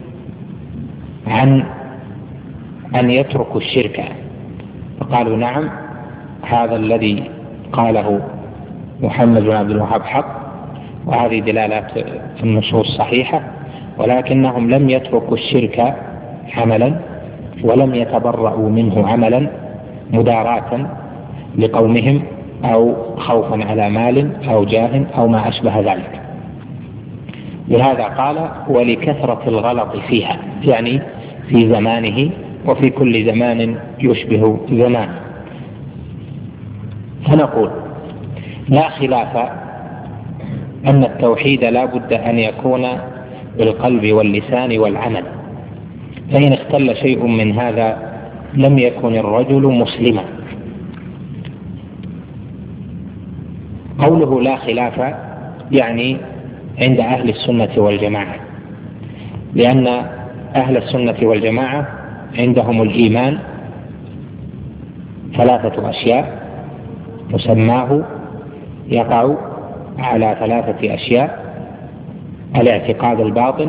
عن أن يتركوا الشرك، فقالوا نعم، هذا الذي قاله محمد بن عبد الوهاب حق، وهذه دلالات في النصوص صحيحة، ولكنهم لم يتركوا الشرك عملا ولم يتبرؤوا منه عملا مداراة لقومهم أو خوفا على مال أو جاه أو ما أشبه ذلك. لهذا قال ولكثرة الغلط فيها، يعني في زمانه وفي كل زمان يشبه زمان. فنقول لا خلاف أن التوحيد لا بد أن يكون بالقلب واللسان والعمل، فإن اختل شيء من هذا لم يكن الرجل مسلما. قوله لا خلاف يعني عند أهل السنة والجماعة، لأن أهل السنة والجماعة عندهم الإيمان ثلاثة أشياء مسماه يقع على ثلاثة أشياء: الاعتقاد الباطن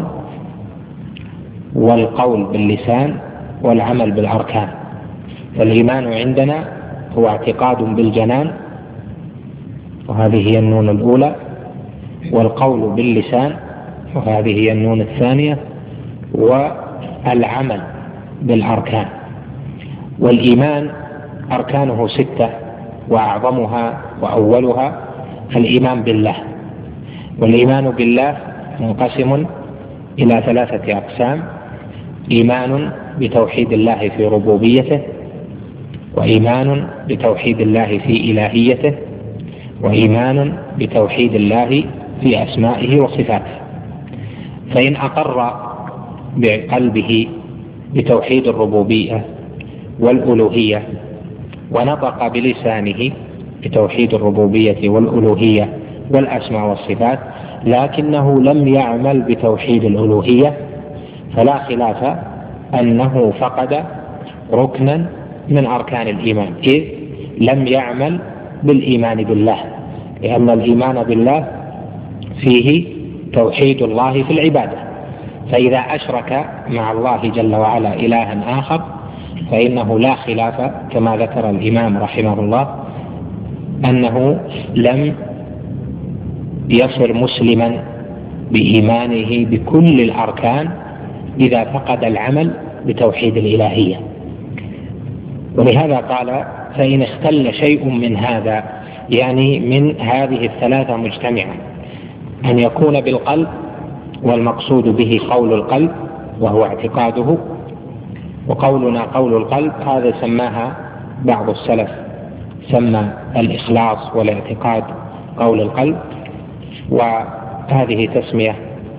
والقول باللسان والعمل بالأركان. فالإيمان عندنا هو اعتقاد بالجنان، وهذه هي النون الأولى، والقول باللسان، وهذه هي النون الثانية، والعمل بالأركان. والإيمان أركانه ستة، وأعظمها وأولها الإيمان بالله. والإيمان بالله منقسم إلى ثلاثة أقسام: إيمان بتوحيد الله في ربوبيته، وإيمان بتوحيد الله في إلهيته، وإيمان بتوحيد الله في أسمائه وصفاته. فإن أقر بقلبه بتوحيد الربوبية والألوهية، ونطق بلسانه بتوحيد الربوبية والألوهية والأسماء والصفات، لكنه لم يعمل بتوحيد الألوهية، فلا خلاف أنه فقد ركنا من أركان الإيمان، إذ لم يعمل بالإيمان بالله، لأن الإيمان بالله فيه توحيد الله في العبادة. فإذا أشرك مع الله جل وعلا إلها آخر فإنه لا خلاف كما ذكر الإمام رحمه الله أنه لم يصر مسلما بإيمانه بكل الأركان إذا فقد العمل بتوحيد الإلهية. ولهذا قال فإن اختل شيء من هذا، يعني من هذه الثلاثة مجتمعة، أن يكون بالقلب، والمقصود به قول القلب وهو اعتقاده، وقولنا قول القلب هذا سماها بعض السلف، سمى الإخلاص والاعتقاد قول القلب، وهذه تسمية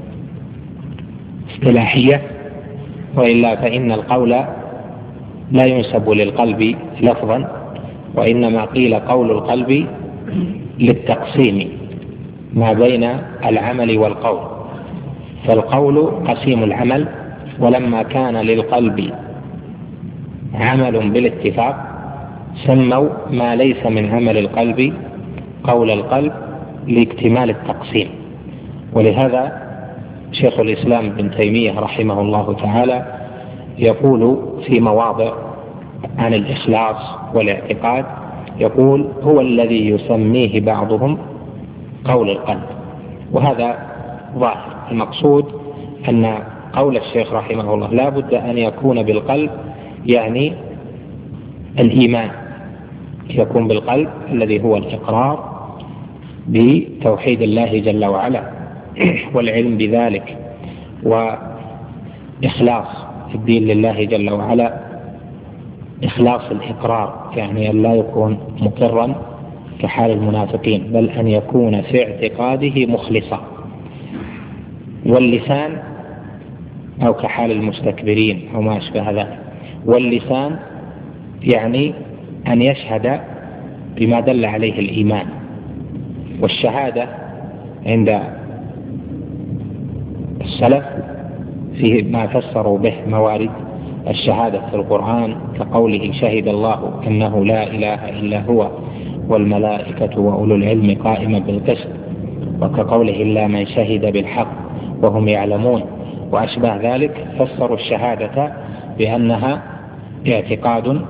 اصطلاحية، وإلا فإن القول لا ينسب للقلب لفظا، وإنما قيل قول القلب للتقسيم ما بين العمل والقول. فالقول قسيم العمل، ولما كان للقلب عمل بالاتفاق سموا ما ليس من عمل القلب قول القلب لاكتمال التقسيم. ولهذا شيخ الإسلام ابن تيمية رحمه الله تعالى يقول في مواضع عن الإخلاص والاعتقاد، يقول هو الذي يسميه بعضهم قول القلب، وهذا ظاهر. المقصود أن قول الشيخ رحمه الله لا بد أن يكون بالقلب، يعني الإيمان يكون بالقلب الذي هو الإقرار بتوحيد الله جل وعلا والعلم بذلك، وإخلاص الدين لله جل وعلا، إخلاص الإقرار، يعني أن لا يكون مقرا كحال المنافقين، بل أن يكون في اعتقاده مخلصا. واللسان أو كحال المستكبرين أو ما أشبه ذلك. واللسان يعني أن يشهد بما دل عليه الإيمان والشهادة عند السلف فيه ما فسروا به موارد الشهادة في القرآن، كقوله شهد الله أنه لا إله إلا هو والملائكة وأولو العلم قائما بالقسط، وكقوله إلا من شهد بالحق وهم يعلمون، وأشبه ذلك. فسروا الشهادة بأنها اعتقاد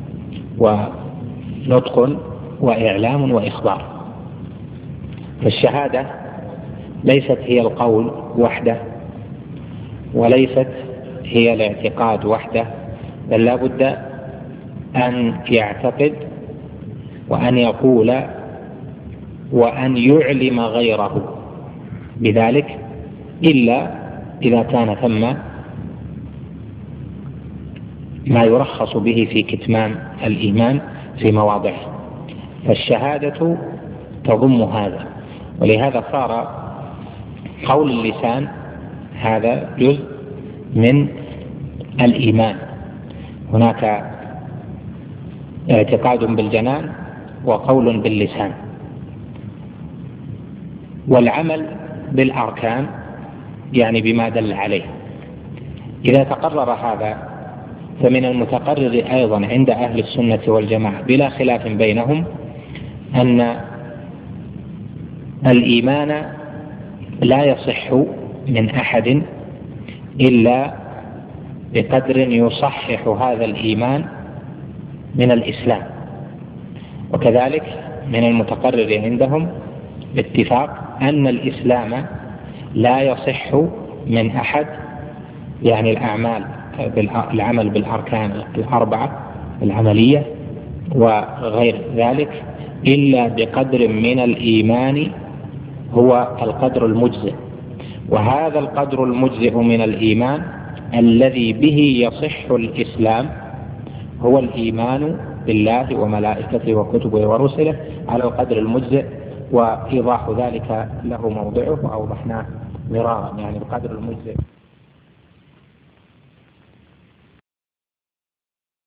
ونطق وإعلام وإخبار. فالشهادة ليست هي القول وحده، وليست هي الاعتقاد وحده، بل لا بد أن يعتقد وأن يقول وأن يعلم غيره بذلك، إلا إذا كان ثم ما يرخص به في كتمان الإيمان في مواضعه. فالشهادة تضم هذا، ولهذا صار قول اللسان هذا جزء من الإيمان. هناك اعتقاد بالجنان وقول باللسان، والعمل بالأركان يعني بما دل عليه. إذا تقرر هذا فمن المتقرر أيضا عند أهل السنة والجماعة بلا خلاف بينهم أن الإيمان لا يصح من أحد إلا بقدر يصحح هذا الإيمان من الإسلام. وكذلك من المتقرر عندهم باتفاق أن الإسلام لا يصح من أحد، يعني الأعمال العمل بالأركان الأربعة العملية وغير ذلك، إلا بقدر من الإيمان هو القدر المجزئ. وهذا القدر المجزئ من الإيمان الذي به يصح الإسلام هو الإيمان بالله وملائكته وكتبه ورسله على القدر المجزئ. وإيضاح ذلك له موضعه وأوضحناه مرارا، يعني القدر المجزئ